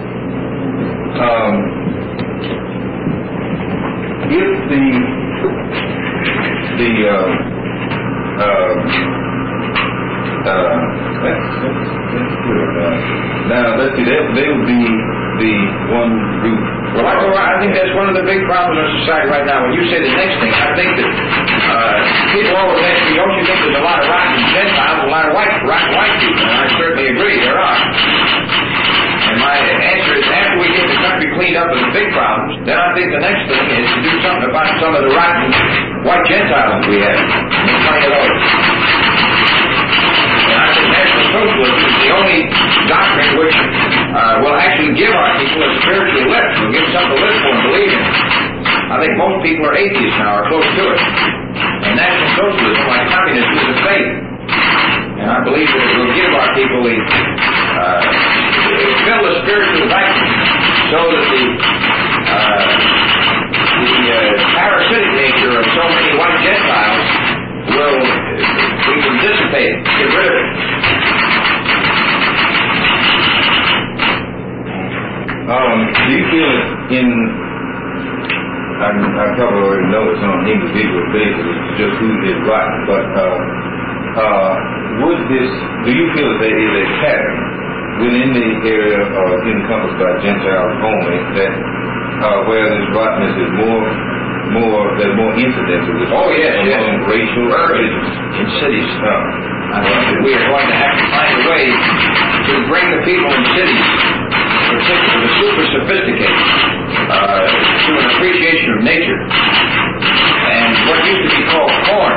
Now, let's see, they would be the one group. Well, I think that's one of the big problems in society right now. When you say the next thing, I think that people always ask me, don't you think there's a lot of rotten Gentiles, a lot of rotten white people? And I certainly agree, there are. And my answer is, after we get the country cleaned up of the big problems, then I think the next thing is to do something about some of the rotten white Gentiles we have. And plenty of those. And I think national socialism is the only doctrine which will actually give our people a spiritual lift, will give them something to live for and believe in. I think most people are atheists now, or close to it. And national socialism, like communism, is a faith. And I believe that it will give our people the fill the spiritual vacuum so that the parasitic nature of so many white Gentiles will we can dissipate it, get rid of it. Do you feel it in a couple of necessarily know it's on an individual basis. It's just who is rotten. But do you feel that there is a pattern within the area encompassed by Gentiles only that where this rottenness is there's more incidences with among racial religions in cities? I think we are going to have to find a way to bring the people in cities, particularly the super sophisticated, to an appreciation of nature. And what used to be called corn,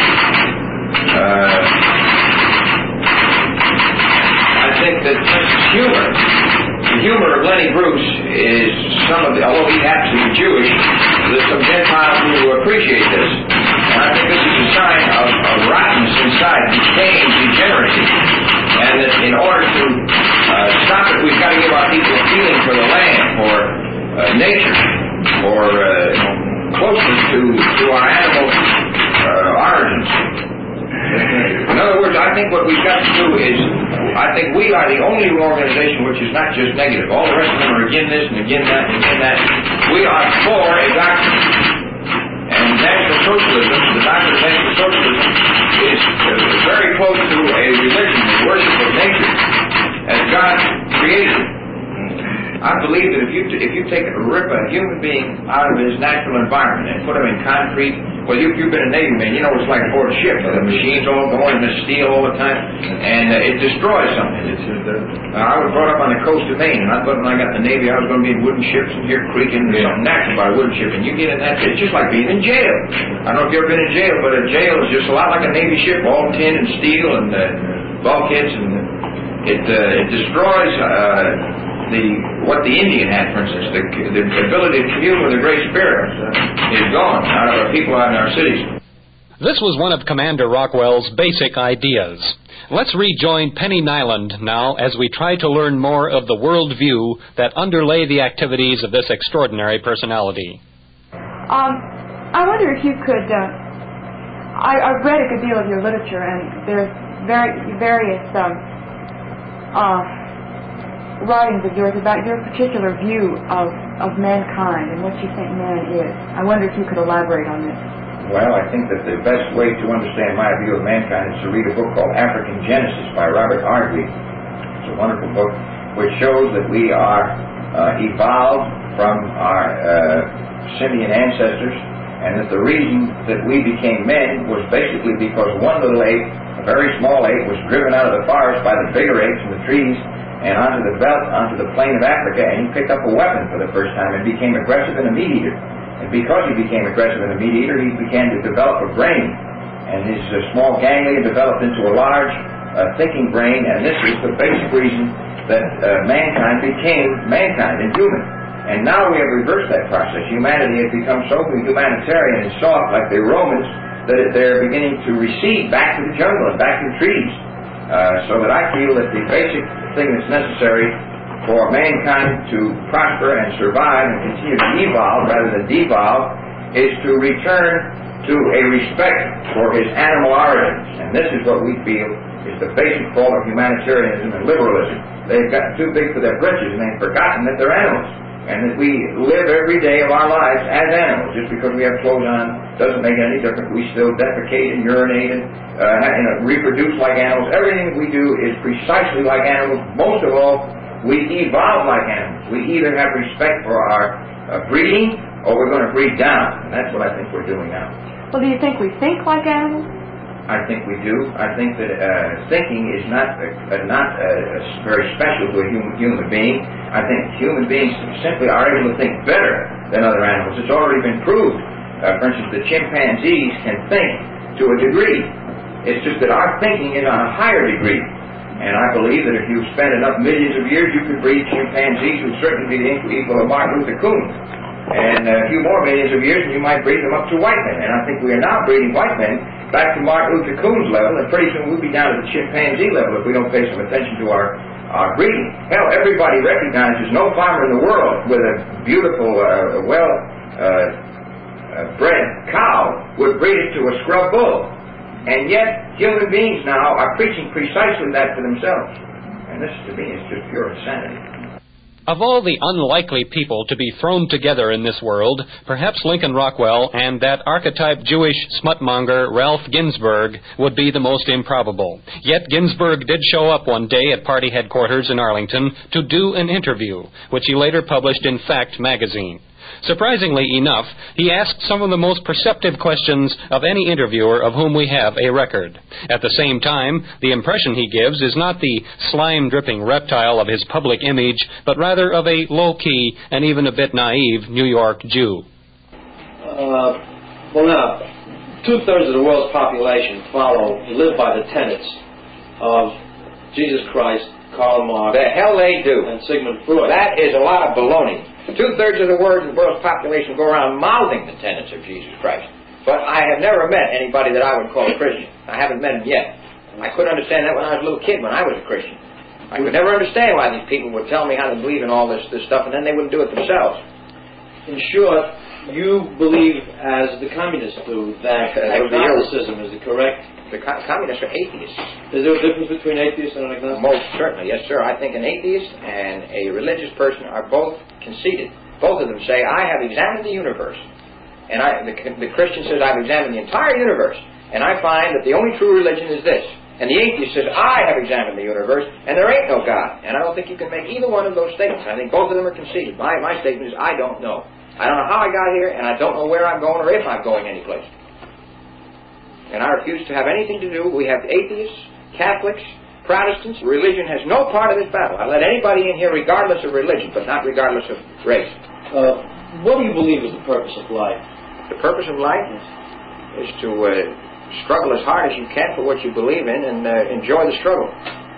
I think that humor, the humor of Lenny Bruce is although he happens to be Jewish, there's some Gentiles who appreciate this. And I think this is a sign of rottenness inside, decaying degeneracy. And that in order to stop it, we've got to give our people a feeling for the land, for nature, for closeness to our animal origins. In other words, I think what we've got to do is, I think we are the only organization which is not just negative. All the rest of them are again this and again that and again that. We are for a doctrine. And National Socialism, the doctrine of National Socialism, is very close to a religion, the worship of nature, as God created. I believe that if you rip a human being out of his natural environment and put him in concrete, well, you've been a Navy man, you know it's like aboard a ship. The machines all going and the steel all the time, and it destroys something. I was brought up on the coast of Maine, and I thought when I got in the Navy I was going to be in wooden ships and hear creaking and something natural about a wooden ship, and you get in that, it's just like being in jail. I don't know if you've ever been in jail, but a jail is just a lot like a Navy ship, all tin and steel and bulkheads, and it destroys what the Indian had, for instance. The ability to commune with the Great Spirit is gone out of our people out in our cities. This was one of Commander Rockwell's basic ideas. Let's rejoin Penny Nyland now as we try to learn more of the worldview that underlay the activities of this extraordinary personality. I wonder if you could... I've read a good deal of your literature, and there's various writings of yours about your particular view of mankind and what you think man is. I wonder if you could elaborate on this. Well, I think that the best way to understand my view of mankind is to read a book called African Genesis by Robert Hartwig. It's a wonderful book which shows that we are evolved from our simian ancestors, and that the reason that we became men was basically because one little ape, a very small ape, was driven out of the forest by the bigger apes in the trees and onto the plain of Africa, and he picked up a weapon for the first time and became aggressive and a meat eater. And because he became aggressive and a meat eater, he began to develop a brain, and his small ganglia developed into a large thinking brain, and this is the basic reason that mankind became mankind and human. And now we have reversed that process. Humanity has become so humanitarian and soft, like the Romans, that they're beginning to recede back to the jungle and back to the trees. So that I feel that the basic thing that's necessary for mankind to prosper and survive and continue to evolve rather than devolve is to return to a respect for his animal origins. And this is what we feel is the basic fault of humanitarianism and liberalism. They've gotten too big for their britches and they've forgotten that they're animals, and that we live every day of our lives as animals. Just because we have clothes on doesn't make any difference. We still defecate and urinate and reproduce like animals. Everything we do is precisely like animals. Most of all, we evolve like animals. We either have respect for our breeding or we're going to breed down. And that's what I think we're doing now. Well, do you think we think like animals? I think we do. I think that thinking is not very special to a human being. I think human beings simply are able to think better than other animals. It's already been proved. For instance, the chimpanzees can think to a degree. It's just that our thinking is on a higher degree. And I believe that if you spend enough millions of years, you could breed chimpanzees who would certainly be the equal of Martin Luther King. And a few more millions of years, and you might breed them up to white men. And I think we are now breeding white men back to Martin Luther King's level, and pretty soon we'll be down to the chimpanzee level if we don't pay some attention to our breeding. Hell, everybody recognizes no farmer in the world with a beautiful, bred cow would breed it to a scrub bull. And yet, human beings now are preaching precisely that to themselves. And this, to me, is just pure insanity. Of all the unlikely people to be thrown together in this world, perhaps Lincoln Rockwell and that archetype Jewish smutmonger Ralph Ginsburg would be the most improbable. Yet Ginsburg did show up one day at party headquarters in Arlington to do an interview, which he later published in Fact magazine. Surprisingly enough, he asked some of the most perceptive questions of any interviewer of whom we have a record. At the same time, the impression he gives is not the slime-dripping reptile of his public image, but rather of a low-key and even a bit naive New York Jew. Well, now, 2/3 of the world's population live by the tenets of Jesus Christ, Karl Marx. The hell they do. And Sigmund Freud. That is a lot of baloney. 2/3 of the world's population go around mouthing the tenets of Jesus Christ. But I have never met anybody that I would call a Christian. I haven't met him yet. I couldn't understand that when I was a little kid, when I was a Christian. I could never understand why these people would tell me how to believe in all this stuff, and then they wouldn't do it themselves. In short, you believe, as the communists do, that agnosticism is the correct... The communists are atheists. Is there a difference between atheists and an agnostic? Most certainly, yes, sir. I think an atheist and a religious person are both conceited. Both of them say, I have examined the universe. And the Christian says, I've examined the entire universe. And I find that the only true religion is this. And the atheist says, I have examined the universe, and there ain't no God. And I don't think you can make either one of those statements. I think both of them are conceited. My statement is, I don't know. I don't know how I got here, and I don't know where I'm going or if I'm going anyplace. And I refuse to have anything to do. We have atheists, Catholics, Protestants. Religion has no part of this battle. I let anybody in here regardless of religion, but not regardless of race. What do you believe is the purpose of life? The purpose of life is to struggle as hard as you can for what you believe in and enjoy the struggle.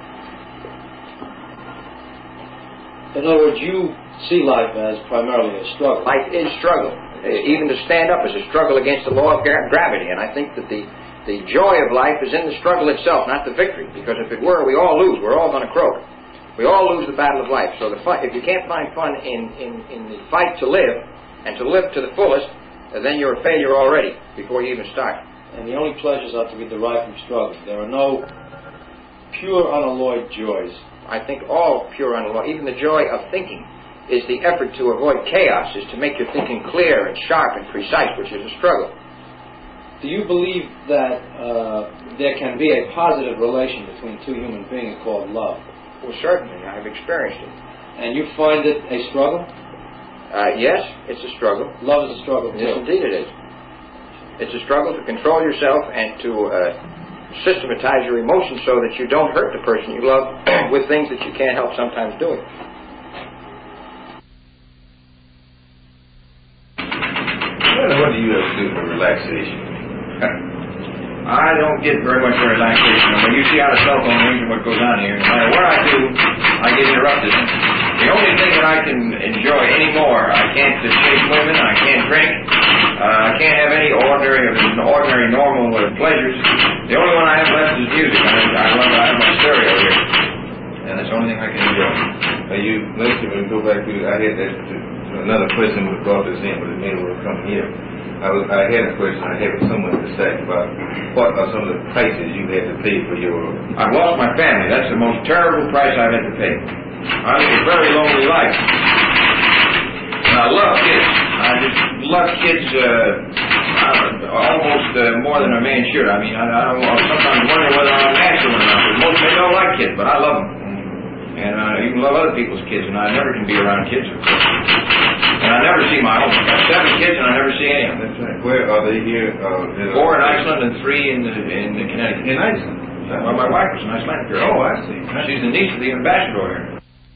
In other words, you see life as primarily a struggle. Life is struggle. Even to stand up is a struggle against the law of gravity. And I think that the joy of life is in the struggle itself, not the victory. Because if it were, we all lose. We're all going to croak. We all lose the battle of life. So if you can't find fun in the fight to live, and to live to the fullest, then you're a failure already before you even start. And the only pleasures are to be derived from struggle. There are no pure, unalloyed joys. I think all pure, unalloyed, even the joy of thinking, is the effort to avoid chaos, is to make your thinking clear and sharp and precise, which is a struggle. Do you believe that there can be a positive relation between two human beings called love? Well, certainly. I have experienced it. And you find it a struggle? Yes, it's a struggle. Love is a struggle, too. Yes, indeed it is. It's a struggle to control yourself and to systematize your emotions so that you don't hurt the person you love with things that you can't help sometimes doing. What do you have to do for relaxation? I don't get very much relaxation. When you see how the cell phone rings and what goes on here, no matter what I do, I get interrupted. The only thing that I can enjoy anymore, I can't chase women, I can't drink, I can't have any ordinary normal pleasures. The only one I have left is music. I have my stereo here, and that's the only thing I can enjoy. Let's go back to, I had that, another person who brought this in, but it may well come here. I had a question I had someone to say about what are some of the prices you had to pay for your... I've lost my family. That's the most terrible price I've had to pay. I live a very lonely life. And I love kids. I just love kids almost more than a man should. I mean, I don't sometimes wonder whether I'm an asshole or not. Most men don't like kids, but I love them. And I even love other people's kids, and I never can be around kids. And I never see my own. I have 7 kids, and I never see any of them. That's right. Where are they here? 4 in Iceland and 3 in Connecticut. In Iceland? Well, my wife was an Icelandic girl. Oh, I see. She's the niece of the ambassador here.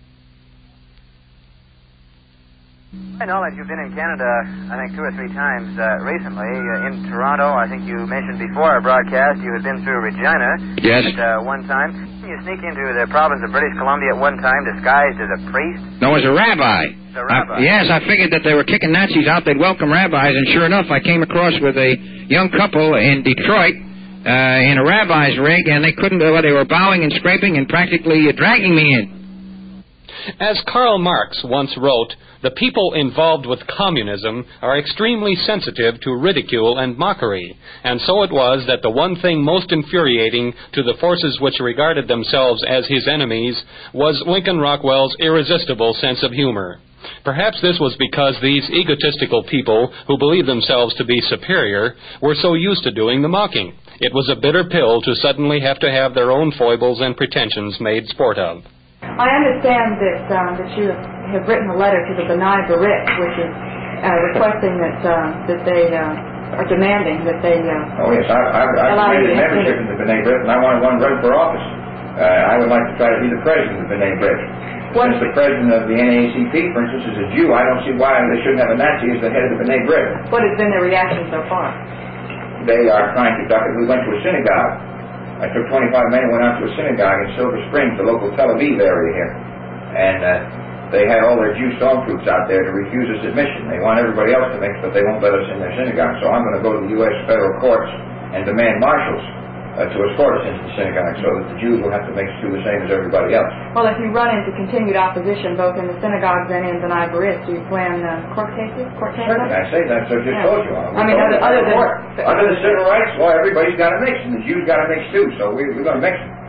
I know that you've been in Canada, I think 2 or 3 times recently. In Toronto, I think you mentioned before our broadcast you had been through Regina. Yes. At one time. Didn't you sneak into the province of British Columbia at one time disguised as a priest? No, it was a rabbi. A rabbi? Yes, I figured that they were kicking Nazis out. They'd welcome rabbis, and sure enough, I came across with a young couple in Detroit in a rabbi's rig, and they couldn't. They were bowing and scraping and practically dragging me in. As Karl Marx once wrote, the people involved with communism are extremely sensitive to ridicule and mockery, and so it was that the one thing most infuriating to the forces which regarded themselves as his enemies was Lincoln Rockwell's irresistible sense of humor. Perhaps this was because these egotistical people, who believed themselves to be superior, were so used to doing the mocking. It was a bitter pill to suddenly have to have their own foibles and pretensions made sport of. I understand that you have written a letter to the B'nai B'rith, which is requesting that they are demanding that they Oh yes, I've demanded membership in the B'nai B'rith, and I want one run for office. I would like to try to be the president of the B'nai B'rith. Since the president of the NAACP, for instance, is a Jew, I don't see why they shouldn't have a Nazi as the head of the B'nai B'rith. What has been their reaction so far? They are trying to duck it. We went to a synagogue. I took 25 men and went out to a synagogue in Silver Springs, the local Tel Aviv area here. And they had all their Jew stormtroops out there to refuse us admission. They want everybody else to mix, but they won't let us in their synagogue. So I'm going to go to the U.S. federal courts and demand marshals to escort us into the synagogue so that the Jews will have to mix too the same as everybody else. Well, if you run into continued opposition both in the synagogues and in B'nai B'rith, do you plan court cases? Certainly, I say that's what I just told you. Other than under the civil rights law, everybody's got to mix, and the Jews got to mix too. So we're going to mix them.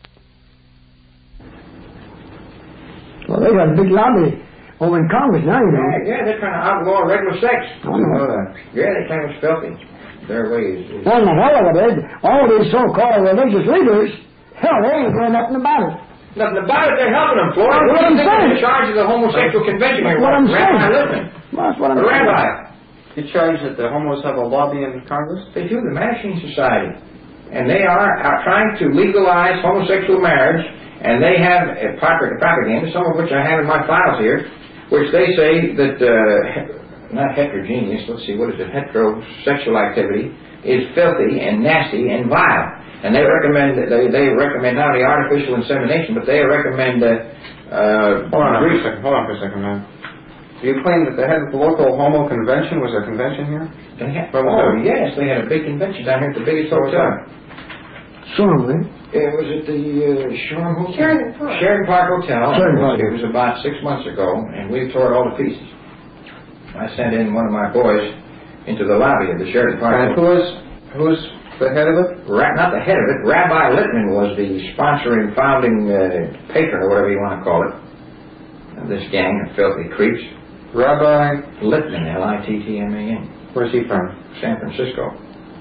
Well, they got a big lobby over in Congress now, you know. Yeah, they're trying to outlaw regular sex. Oh, no. Yeah, they claim it's filthy. Their way is... And the hell of it is, all these so-called religious leaders, hell, they ain't doing nothing about it. Nothing about it, they're helping them, Floyd. That's what I'm saying. In charge of the homosexual convention. That's what I'm saying. Rabbi Lippman. That's what I'm saying. Rabbi. You charge that the homos have a lobby in Congress? They do, the Mattachine Society. And they are trying to legalize homosexual marriage, and they have propaganda, some of which I have in my files here, which they say that... not heterogeneous, let's see, what is it, heterosexual activity, is filthy and nasty and vile. And they recommend not only artificial insemination, but they recommend... Hold on for a second, man. Do you claim that the head of the local homo convention was a convention here? Yes, they had a big convention down here at the biggest hotel. Shoreham, It was at the Shoreham Hotel? Sheridan Park Hotel. It was about 6 months ago, and we tore it all to pieces. I sent in one of my boys into the lobby of the Sheridan Park. And who's the head of it? Not the head of it. Rabbi Lippman was the sponsoring, founding patron, or whatever you want to call it, of this gang of filthy creeps. Rabbi Lippman, Littman. Where's he from? San Francisco.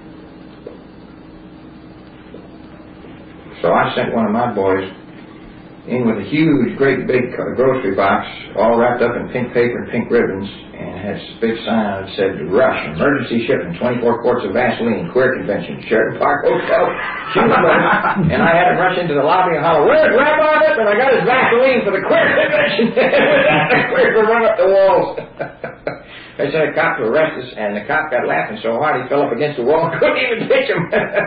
So I sent one of my boys in with a huge, great big grocery box, all wrapped up in pink paper and pink ribbons, and had a big sign that said, "Rush, emergency shipment, 24 quarts of Vaseline, queer convention, Sheridan Park Hotel." And I had him rush into the lobby and holler, "Where's Rabbi Lippman? I got his Vaseline for the queer convention." The queers would run up the walls. They sent a cop to arrest us, and the cop got laughing so hard he fell up against the wall and couldn't even pitch him.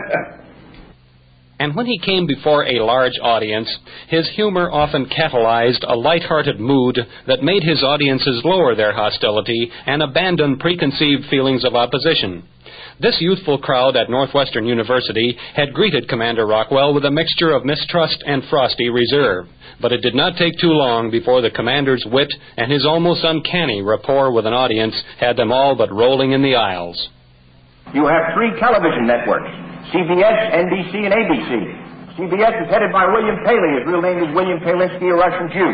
And when he came before a large audience, his humor often catalyzed a light-hearted mood that made his audiences lower their hostility and abandon preconceived feelings of opposition. This youthful crowd at Northwestern University had greeted Commander Rockwell with a mixture of mistrust and frosty reserve. But it did not take too long before the commander's wit and his almost uncanny rapport with an audience had them all but rolling in the aisles. You have 3 television networks, CBS, NBC, and ABC. CBS is headed by William Paley. His real name is William Palinsky, a Russian Jew.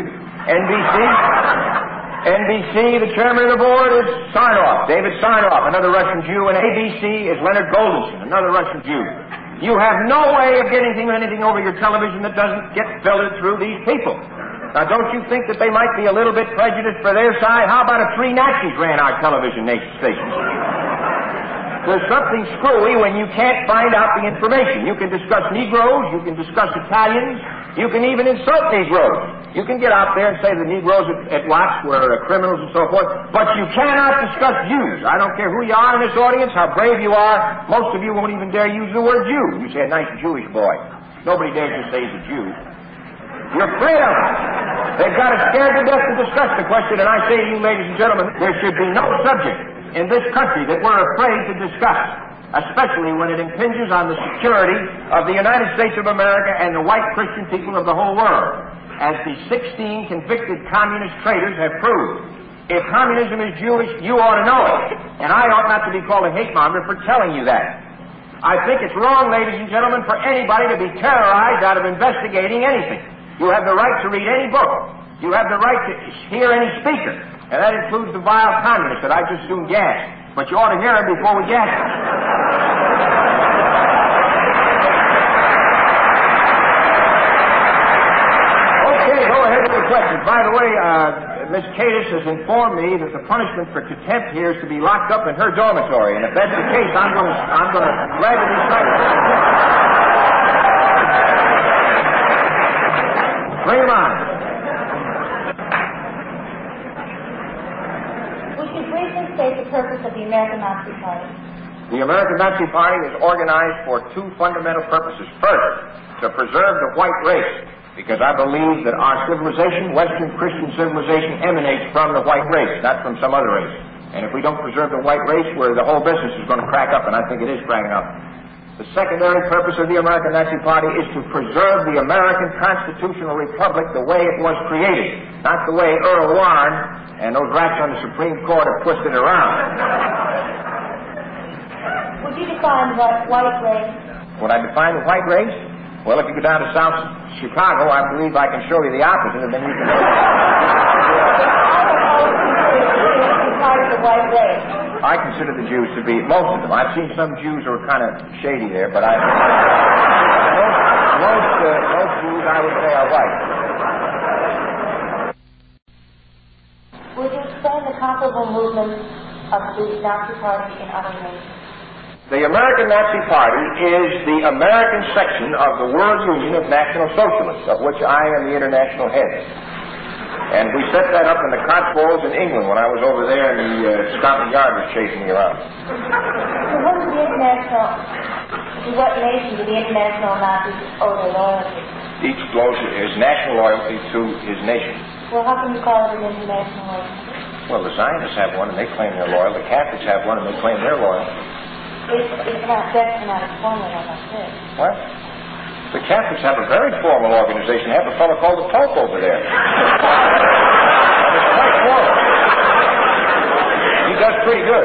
NBC, the chairman of the board is Sarnoff, David Sarnoff, another Russian Jew, and ABC is Leonard Goldenson, another Russian Jew. You have no way of getting anything over your television that doesn't get filtered through these people. Now, don't you think that they might be a little bit prejudiced for their side? How about if 3 Nazis ran our television stations? There's something screwy when you can't find out the information. You can discuss Negroes, you can discuss Italians, you can even insult Negroes. You can get out there and say the Negroes at Watts were criminals and so forth, but you cannot discuss Jews. I don't care who you are in this audience, how brave you are, most of you won't even dare use the word Jew. You say a nice Jewish boy. Nobody dares to say he's a Jew. You're afraid of it. They've got us scared to death to discuss the question, and I say to you, ladies and gentlemen, there should be no subject in this country that we're afraid to discuss, especially when it impinges on the security of the United States of America and the white Christian people of the whole world. as the 16 convicted communist traitors have proved. If communism is Jewish, you ought to know it. And I ought not to be called a hate monger for telling you that. I think it's wrong, ladies and gentlemen, for anybody to be terrorized out of investigating anything. You have the right to read any book. You have the right to hear any speaker. And that includes the vile communists that I just soon gassed. But you ought to hear them before we gas them. Okay, go ahead with the questions. By the way, Miss Cadis has informed me that the punishment for contempt here is to be locked up in her dormitory. And if that's the case, I'm going to gladly recite it. Bring him on. Would you briefly state the purpose of the American Nazi Party? The American Nazi Party is organized for two fundamental purposes. First, to preserve the white race, because I believe that our civilization, Western Christian civilization, emanates from the white race, not from some other race. And if we don't preserve the white race, the whole business is going to crack up, and I think it is cracking up. The secondary purpose of the American Nazi Party is to preserve the American constitutional republic the way it was created, not the way Earl Warren and those rats on the Supreme Court have twisted it around. Would you define what white race? Would I define the white race? Well, if you go down to South Chicago, I believe I can show you the opposite, and then you can... Part of the white race. I consider the Jews to be, most of them. I've seen some Jews who are kind of shady there, but most Jews, I would say, are white. Would you explain the comparable movements of the Nazi Party in other nations? The American Nazi Party is the American section of the World Union of National Socialists, of which I am the international head. And we set that up in the Cotswolds in England when I was over there and the Scotland Yard was chasing me around. So what is the international, to what nation do the international Nazis owe their loyalty? Each owes his national loyalty to his nation. Well, how can you call it an international loyalty? Well, the Zionists have one and they claim they're loyal. The Catholics have one and they claim they're loyal. It's not, that's not a formula like this. What? The Catholics have a very formal organization. They have a fellow called the Pope over there. It's quite formal. He does pretty good.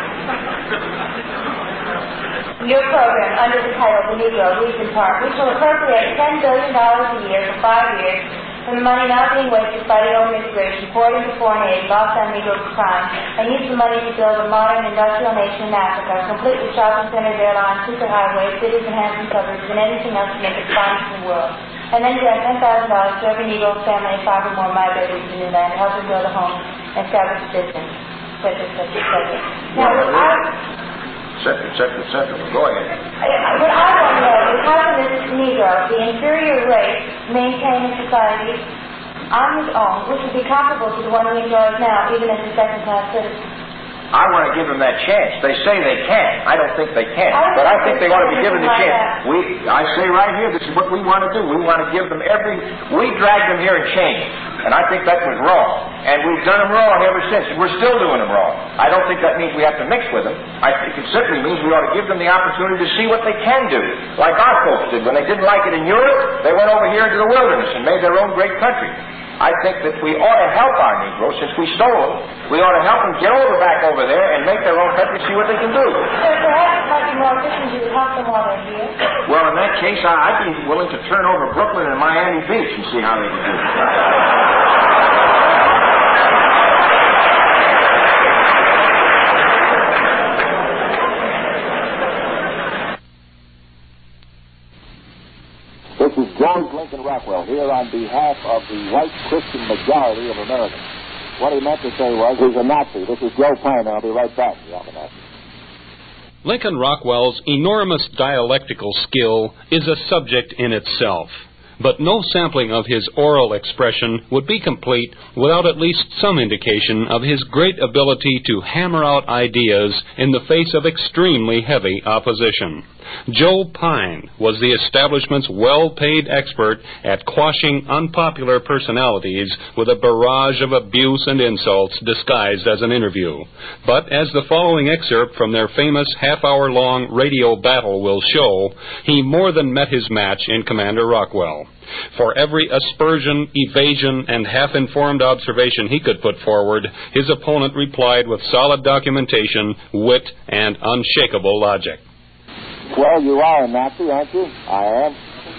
Your program, under the title The Negro Region Park, we shall appropriate $10 billion a year for 5 years from the money not being wasted by the administration poured into foreign aid lost on Negro crime, and use the money to build a modern industrial nation in Africa, complete with shopping centers, airlines, superhighways, cities and handsome suburbs, and anything else to make it finest in the world. And then grant $10,000 to every Negro family of 5 or more migrating to the new land to help them build a home and establish a business, etc. Now, etc. Go ahead. What I want to know is how can this Negro, the inferior race, maintain a society on his own, which would be comparable to the one he enjoys now, even as a second-class citizen? I want to give them that chance. They say they can. I don't think they can. But I think they ought to be given the chance. I say right here, this is what we want to do. We want to give them we dragged them here in chains. And I think that was wrong. And we've done them wrong ever since. And we're still doing them wrong. I don't think that means we have to mix with them. I think it simply means we ought to give them the opportunity to see what they can do. Like our folks did. When they didn't like it in Europe, they went over here into the wilderness and made their own great country. I think that we ought to help our Negroes, since we stole them. We ought to help them get back over there and make their own country, see what they can do. So perhaps it might be more efficient to help them while they're here. Well, in that case, I'd be willing to turn over Brooklyn and Miami Beach and see how they can do it. This is George Lincoln Rockwell here on behalf of the white Christian majority of Americans. What he meant to say was he's a Nazi. This is Joe Pine. I'll be right back. Lincoln Rockwell's enormous dialectical skill is a subject in itself. But no sampling of his oral expression would be complete without at least some indication of his great ability to hammer out ideas in the face of extremely heavy opposition. Joe Pine was the establishment's well-paid expert at quashing unpopular personalities with a barrage of abuse and insults disguised as an interview. But as the following excerpt from their famous half-hour-long radio battle will show, he more than met his match in Commander Rockwell. For every aspersion, evasion, and half-informed observation he could put forward, his opponent replied with solid documentation, wit, and unshakable logic. Well, you are a Nazi, aren't you? I am.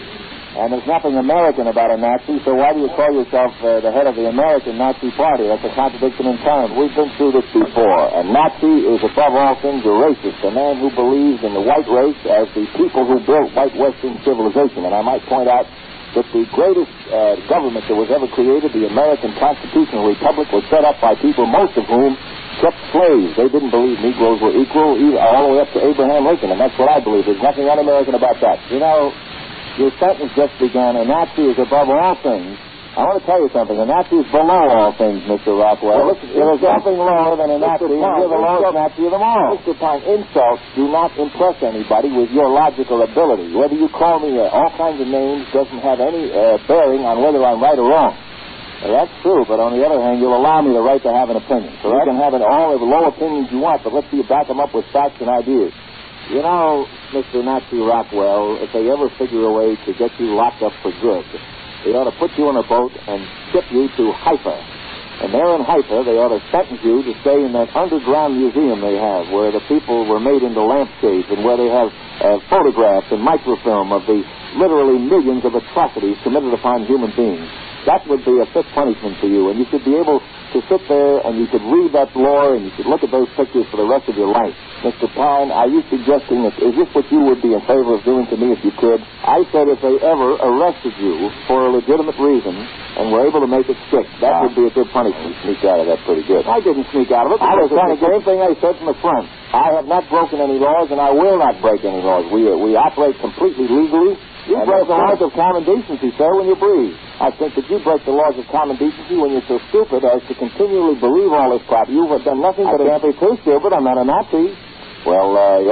And there's nothing American about a Nazi, so why do you call yourself the head of the American Nazi Party? That's a contradiction in terms. We've been through this before. A Nazi is, above all things, a racist, a man who believes in the white race as the people who built white Western civilization. And I might point out that the greatest government that was ever created, the American Constitutional Republic, was set up by people, most of whom kept slaves. They didn't believe Negroes were equal, all the way up to Abraham Lincoln, and that's what I believe. There's nothing un-American about that. You know, your sentence just began, a Nazi is above all things. I want to tell you something. A Nazi is below all things, Mr. Rockwell. Well, there's nothing lower than a Nazi. You're the lowest Nazi of them all. Mr. Pine, insults do not impress anybody with your logical ability. Whether you call me all kinds of names doesn't have any bearing on whether I'm right or wrong. Well, that's true, but on the other hand, you'll allow me the right to have an opinion. So you can have all of the low opinions you want, but let's see you back them up with facts and ideas. You know, Mr. Nazi Rockwell, if they ever figure a way to get you locked up for good, they ought to put you on a boat and ship you to Haifa. And there in Haifa, they ought to sentence you to stay in that underground museum they have, where the people were made into lampshades and where they have photographs and microfilm of the literally millions of atrocities committed upon human beings. That would be a fit punishment for you, and you should be able to sit there and you could read that lore and you could look at those pictures for the rest of your life. Mr. Pine, are you suggesting that, is this what you would be in favor of doing to me if you could? I said if they ever arrested you for a legitimate reason and were able to make it stick, that would be a good punishment. You sneaked out of that pretty good. I didn't sneak out of it. I was trying to get everything I said from the front. I have not broken any laws and I will not break any laws. We operate completely legally. You break the laws of common decency, sir, when you breathe. I think that you break the laws of common decency when you're so stupid as to continually believe all this crap. You have done nothing but... I can't be too stupid. I'm not a Nazi. Well,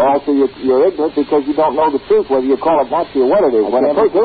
you're ignorant because you don't know the truth, whether you call it Nazi or what it is. I'm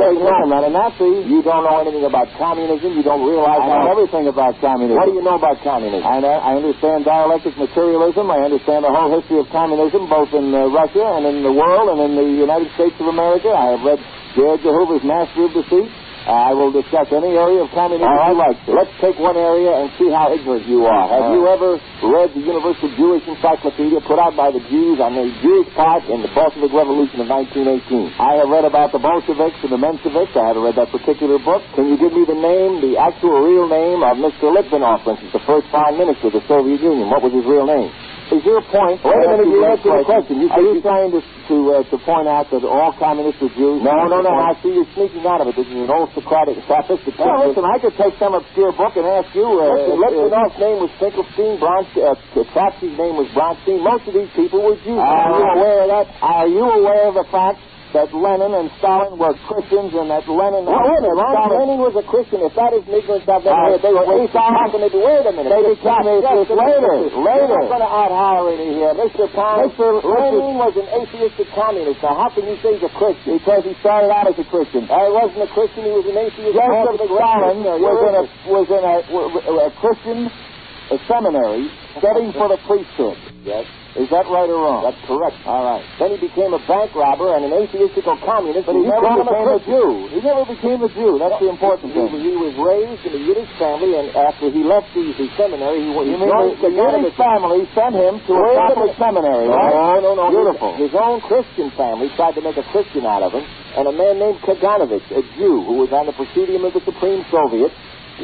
not a Nazi. You don't know anything about communism. You don't realize... I know everything about communism. What do you know about communism? I understand dialectic materialism. I understand the whole history of communism, both in Russia and in the world and in the United States of America. I have read Jehovah's Master of Deceit. I will discuss any area of communism you like to. Let's take one area and see how ignorant you are. Have you ever read the Universal Jewish Encyclopedia put out by the Jews on the Jewish part in the Bolshevik Revolution of 1918? I have read about the Bolsheviks and the Mensheviks. I haven't read that particular book. Can you give me the name, the actual real name of Mr. Litvinov, for instance, the first Prime Minister of the Soviet Union? What was his real name? Is your point... Wait a minute, you answered the question. Are you trying to point out that all communists are Jews? No. I see you sneaking out of it. This is an old Socratic, sophistic... Well, listen, I could take some obscure book and ask you... Litvinov's name was Finkelstein, Trotsky's name was Bronstein. Most of these people were Jews. Are you aware of that? Are you aware of the fact that Lenin and Stalin were Christians and that Lenin was a Christian? If that is ignorance, I've never heard. They were atheists. Wait a minute. They became atheists later. You're not going to out-hire any here. Mr. Pine, Lenin was an atheistic communist. Now, how can you say he's a Christian? Because he started out as a Christian. He wasn't a Christian. He was an atheist. Stalin was in a Christian seminary studying for the priesthood. Yes. Is that right or wrong? That's correct. All right. Then he became a bank robber and an atheistical communist, but he never became a Jew. He never became a Jew. That's the important thing. He was raised in a Yiddish family, and after he left the seminary, the Yiddish family sent him to a Catholic seminary, right? No. Beautiful. His own Christian family tried to make a Christian out of him, and a man named Kaganovich, a Jew who was on the Presidium of the Supreme Soviet,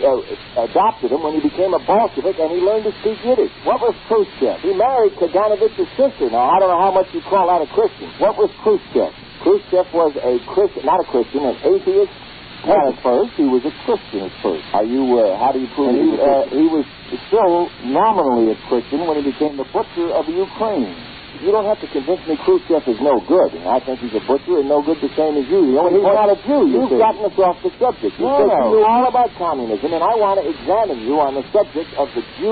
adopted him when he became a Bolshevik, and he learned to speak Yiddish. What was Khrushchev? He married Kaganovich's sister. Now, I don't know how much you call that a Christian. What was Khrushchev? Khrushchev was a Christian, not a Christian, an atheist. At first, he was a Christian at first. How do you prove he was still nominally a Christian when he became the butcher of the Ukraine. You don't have to convince me Khrushchev is no good. I think he's a butcher and no good the same as you. He's not a Jew. You've gotten us off the subject. You said you knew all about communism, and I want to examine you on the subject of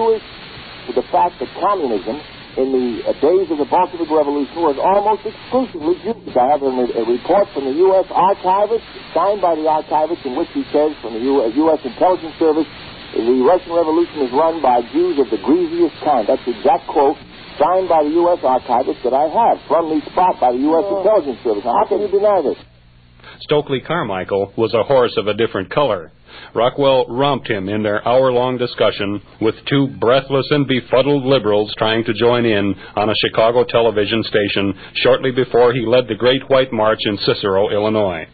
the fact that communism in the days of the Bolshevik Revolution was almost exclusively Jewish. I have a report from the U.S. archivist, signed by the archivist, in which he says from the U.S. intelligence service, the Russian Revolution is run by Jews of the greasiest kind. That's the exact quote, signed by the U.S. archivist that I have from the spot by the U.S. intelligence service. Now, how can you deny this? Stokely Carmichael was a horse of a different color. Rockwell romped him in their hour-long discussion with two breathless and befuddled liberals trying to join in on a Chicago television station shortly before he led the Great White March in Cicero, Illinois.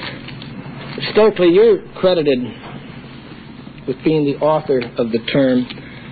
Stokely, you're credited with being the author of the term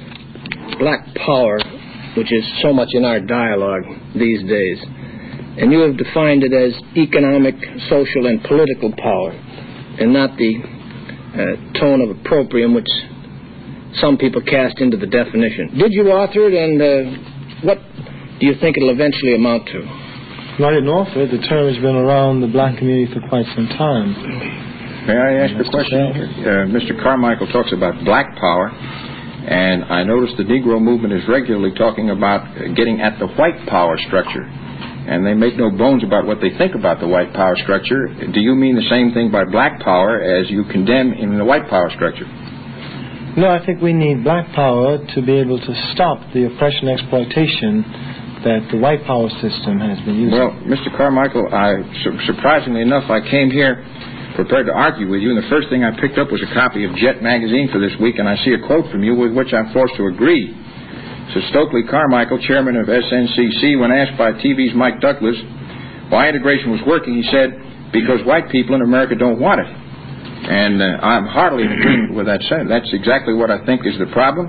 black power, which is so much in our dialogue these days. And you have defined it as economic, social, and political power, and not the tone of opprobrium which some people cast into the definition. Did you author it, and what do you think it'll eventually amount to? Well, I didn't author it. The term has been around the black community for quite some time. May I ask a question here? Mr. Carmichael talks about black power, and I notice the Negro movement is regularly talking about getting at the white power structure. And they make no bones about what they think about the white power structure. Do you mean the same thing by black power as you condemn in the white power structure? No, I think we need black power to be able to stop the oppression and exploitation that the white power system has been using. Well, Mr. Carmichael, surprisingly enough, I came here prepared to argue with you, and the first thing I picked up was a copy of Jet magazine for this week, and I see a quote from you with which I'm forced to agree. So Stokely Carmichael, chairman of SNCC, when asked by TV's Mike Douglas why integration was working, he said, because white people in America don't want it. And I'm heartily in agreement with that sentence. That's exactly what I think is the problem.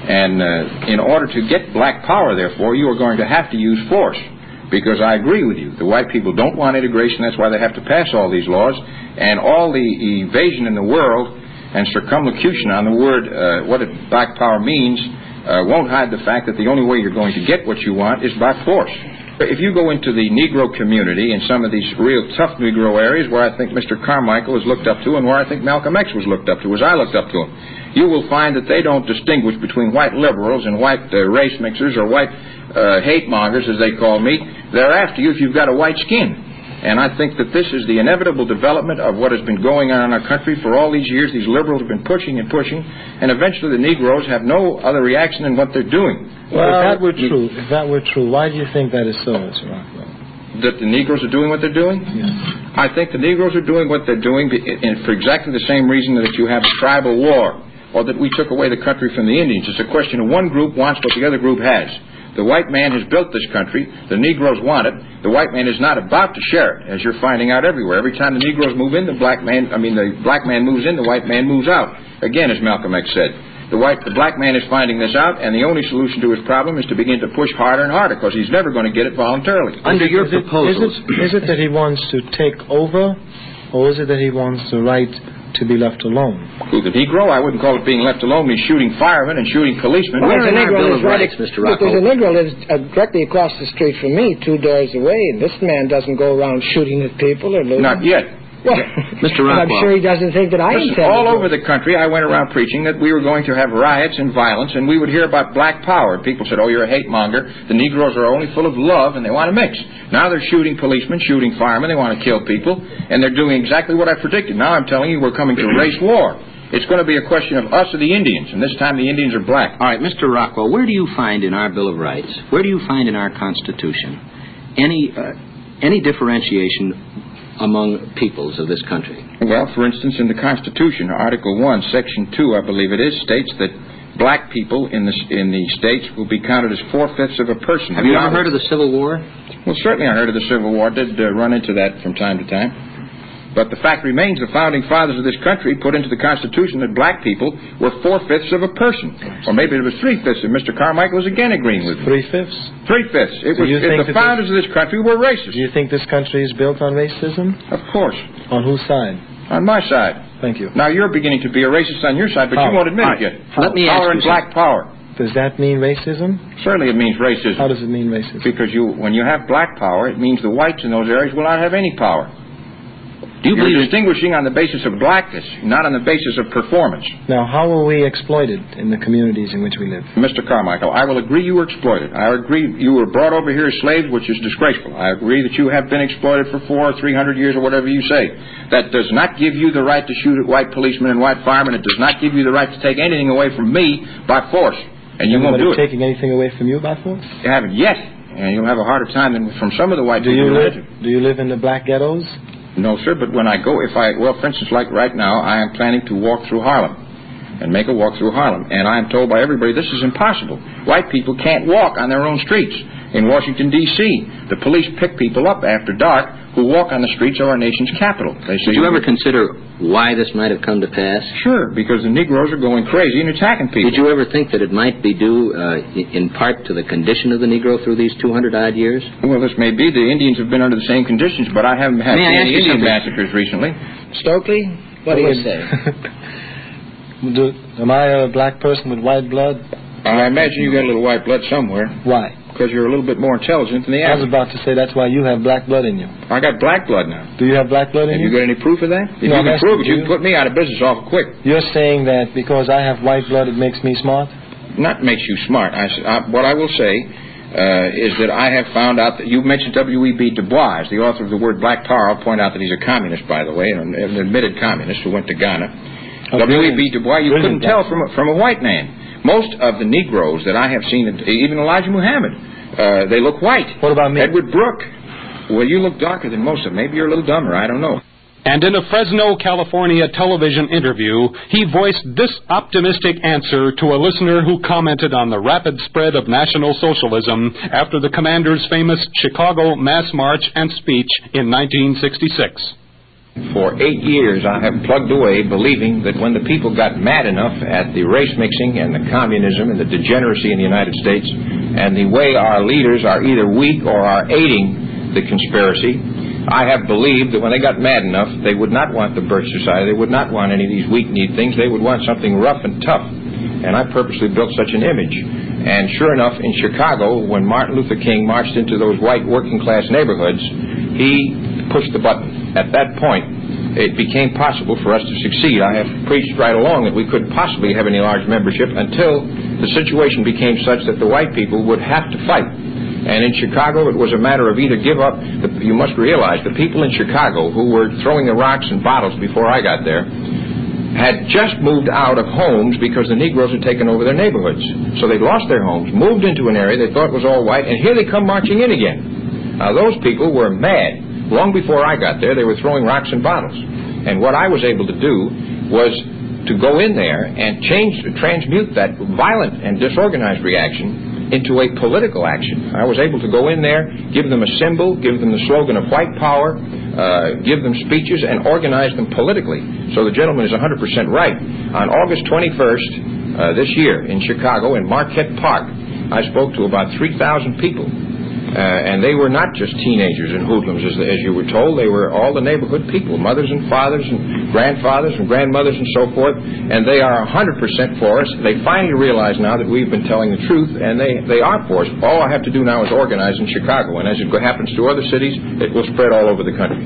And in order to get black power, therefore, you are going to have to use force. Because I agree with you. The white people don't want integration. That's why they have to pass all these laws. And all the evasion in the world and circumlocution on the word, what black power means, won't hide the fact that the only way you're going to get what you want is by force. If you go into the Negro community in some of these real tough Negro areas where I think Mr. Carmichael is looked up to and where I think Malcolm X was looked up to, as I looked up to him, you will find that they don't distinguish between white liberals and white race mixers or white hate mongers, as they call me. They're after you if you've got a white skin. And I think that this is the inevitable development of what has been going on in our country for all these years. These liberals have been pushing and pushing, and eventually the Negroes have no other reaction than what they're doing. Well, if that were true, why do you think that is so, Mr. Rockwell? That the Negroes are doing what they're doing? Yes. I think the Negroes are doing what they're doing for exactly the same reason that you have a tribal war, or that we took away the country from the Indians. It's a question of one group wants what the other group has. The white man has built this country. The Negroes want it. The white man is not about to share it, as you're finding out everywhere. Every time the Negroes move in, the black man moves in, the white man moves out. Again, as Malcolm X said, the black man is finding this out, and the only solution to his problem is to begin to push harder and harder, because he's never going to get it voluntarily. Under your proposals, is it that he wants to take over, or is it that he wants the right to be left alone? Who, the Negro? I wouldn't call it being left alone. Means shooting firemen and shooting policemen. Well, there's a Negro lives There's a Negro lives directly across the street from me, 2 doors away, and this man doesn't go around shooting at people or looting. Not yet. Well, Mr. Rockwell. I'm sure he doesn't think that I intend all over the country, I went around preaching that we were going to have riots and violence, and we would hear about black power. People said, oh, you're a hate monger. The Negroes are only full of love, and they want to mix. Now they're shooting policemen, shooting firemen. They want to kill people, and they're doing exactly what I predicted. Now I'm telling you we're coming to a race war. It's going to be a question of us or the Indians, and this time the Indians are black. All right, Mr. Rockwell, where do you find in our Bill of Rights, where do you find in our Constitution any differentiation among peoples of this country? Well, for instance, in the Constitution, Article 1, Section 2, I believe it is, states that black people in the states will be counted as 4/5 of a person. Have you ever heard of the Civil War? Well, certainly I heard of the Civil War. I did run into that from time to time. But the fact remains the founding fathers of this country put into the Constitution that black people were 4/5 of a person. Or maybe it was 3/5, and Mr. Carmichael is again agreeing with me. 3/5? 3/5. The founders of this country were racist. Do you think this country is built on racism? Of course. On whose side? On my side. Thank you. Now you're beginning to be a racist on your side, but you won't admit it yet. Let me ask power you and black power. Does that mean racism? Certainly it means racism. How does it mean racism? Because when you have black power, it means the whites in those areas will not have any power. You're distinguishing on the basis of blackness, not on the basis of performance. Now, how are we exploited in the communities in which we live? Mr. Carmichael, I will agree you were exploited. I agree you were brought over here as slaves, which is disgraceful. I agree that you have been exploited for 400 or 300 years or whatever you say. That does not give you the right to shoot at white policemen and white firemen. It does not give you the right to take anything away from me by force. And you won't do it. Taking anything away from you by force? You haven't yet. And you'll have a harder time than from some of the white people. Do you live in the black ghettos? No, sir, but when I go, for instance, like right now, I am planning to walk through Harlem and make a walk through Harlem. And I am told by everybody this is impossible. White people can't walk on their own streets. In Washington, D.C., the police pick people up after dark who walk on the streets of our nation's capital. They say, did you ever consider why this might have come to pass? Sure, because the Negroes are going crazy and attacking people. Did you ever think that it might be due in part to the condition of the Negro through these 200-odd years? Well, this may be. The Indians have been under the same conditions, but I haven't had any Indian massacres recently. Stokely, what do you say? Am I a black person with white blood? I imagine you got a little white blood somewhere. Why? Because you're a little bit more intelligent than the average. I was about to say that's why you have black blood in you. I got black blood now. Do you have black blood in you? Have you got any proof of that? If no, you can prove it, you can put me out of business awful quick. You're saying that because I have white blood it makes me smart? Not makes you smart. What I will say is that I have found out that you mentioned W.E.B. Du Bois, the author of the word Black Tar. I'll point out that he's a communist, by the way, an admitted communist who went to Ghana. W.E.B. Du Bois, you couldn't tell from a white man. Most of the Negroes that I have seen, even Elijah Muhammad, they look white. What about me? Edward Brooke. Well, you look darker than most of them. Maybe you're a little dumber. I don't know. And in a Fresno, California television interview, he voiced this optimistic answer to a listener who commented on the rapid spread of National Socialism after the commander's famous Chicago Mass March and speech in 1966. For 8 years, I have plugged away believing that when the people got mad enough at the race mixing and the communism and the degeneracy in the United States and the way our leaders are either weak or are aiding the conspiracy, I have believed that when they got mad enough, they would not want the Birch Society. They would not want any of these weak-kneed things. They would want something rough and tough. And I purposely built such an image. And sure enough, in Chicago, when Martin Luther King marched into those white working-class neighborhoods, he pushed the button. At that point, it became possible for us to succeed. I have preached right along that we couldn't possibly have any large membership until the situation became such that the white people would have to fight. And in Chicago, it was a matter of either give up. You must realize the people in Chicago who were throwing the rocks and bottles before I got there had just moved out of homes because the Negroes had taken over their neighborhoods. So they lost their homes, moved into an area they thought was all white, and here they come marching in again. Now, those people were mad. Long before I got there, they were throwing rocks and bottles. And what I was able to do was to go in there and transmute that violent and disorganized reaction into a political action. I was able to go in there, give them a symbol, give them the slogan of white power, give them speeches, and organize them politically. So the gentleman is 100% right. On August 21st this year in Chicago, in Marquette Park, I spoke to about 3,000 people. And they were not just teenagers and hoodlums, as you were told. They were all the neighborhood people, mothers and fathers and grandfathers and grandmothers and so forth. And they are 100% for us. They finally realize now that we've been telling the truth, and they are for us. All I have to do now is organize in Chicago. And as it happens to other cities, it will spread all over the country.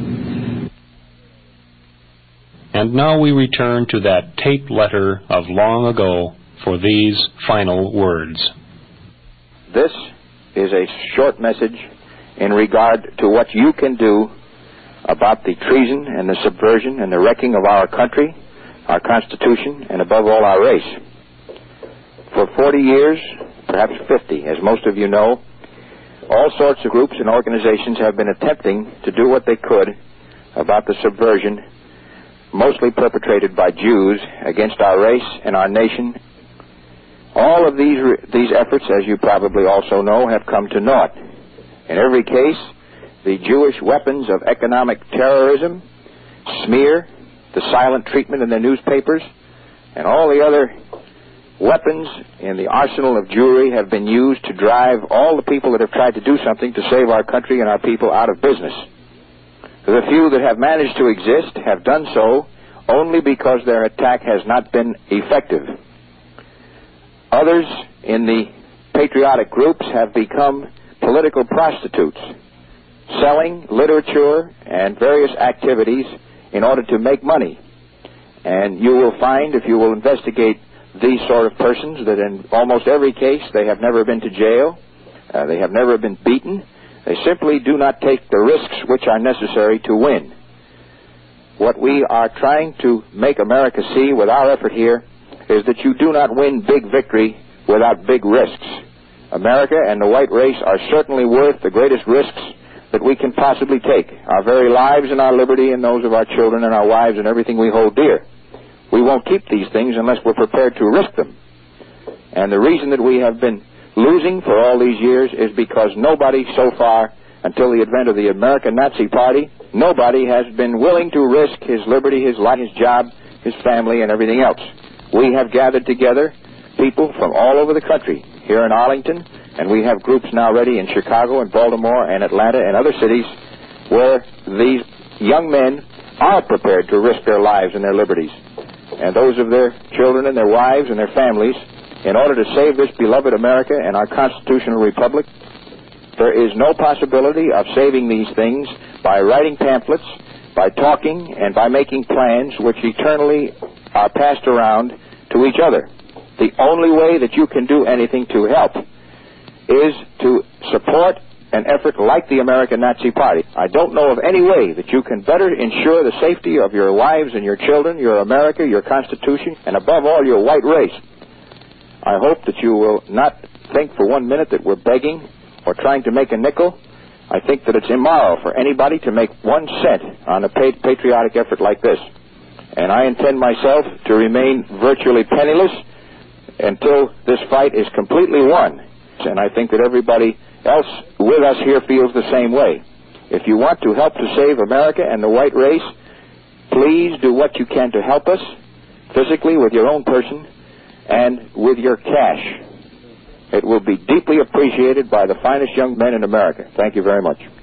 And now we return to that taped letter of long ago for these final words. This is a short message in regard to what you can do about the treason and the subversion and the wrecking of our country, our Constitution, and above all our race. For 40 years, perhaps 50, as most of you know, all sorts of groups and organizations have been attempting to do what they could about the subversion, mostly perpetrated by Jews, against our race and our nation. All of these efforts, as you probably also know, have come to naught. In every case, the Jewish weapons of economic terrorism, smear, the silent treatment in the newspapers, and all the other weapons in the arsenal of Jewry have been used to drive all the people that have tried to do something to save our country and our people out of business. The few that have managed to exist have done so only because their attack has not been effective. Others in the patriotic groups have become political prostitutes, selling literature and various activities in order to make money. And you will find, if you will investigate these sort of persons, that in almost every case they have never been to jail, they have never been beaten. They simply do not take the risks which are necessary to win. What we are trying to make America see with our effort here is that you do not win big victory without big risks. America and the white race are certainly worth the greatest risks that we can possibly take, our very lives and our liberty and those of our children and our wives and everything we hold dear. We won't keep these things unless we're prepared to risk them. And the reason that we have been losing for all these years is because nobody so far, until the advent of the American Nazi Party, nobody has been willing to risk his liberty, his life, his job, his family, and everything else. We have gathered together people from all over the country here in Arlington, and we have groups now ready in Chicago and Baltimore and Atlanta and other cities where these young men are prepared to risk their lives and their liberties and those of their children and their wives and their families in order to save this beloved America and our constitutional republic. There is no possibility of saving these things by writing pamphlets, by talking, and by making plans which eternally are passed around to each other. The only way that you can do anything to help is to support an effort like the American Nazi Party. I don't know of any way that you can better ensure the safety of your wives and your children, your America, your Constitution, and above all, your white race. I hope that you will not think for 1 minute that we're begging or trying to make a nickel. I think that it's immoral for anybody to make 1 cent on a patriotic effort like this. And I intend myself to remain virtually penniless until this fight is completely won. And I think that everybody else with us here feels the same way. If you want to help to save America and the white race, please do what you can to help us physically with your own person and with your cash. It will be deeply appreciated by the finest young men in America. Thank you very much.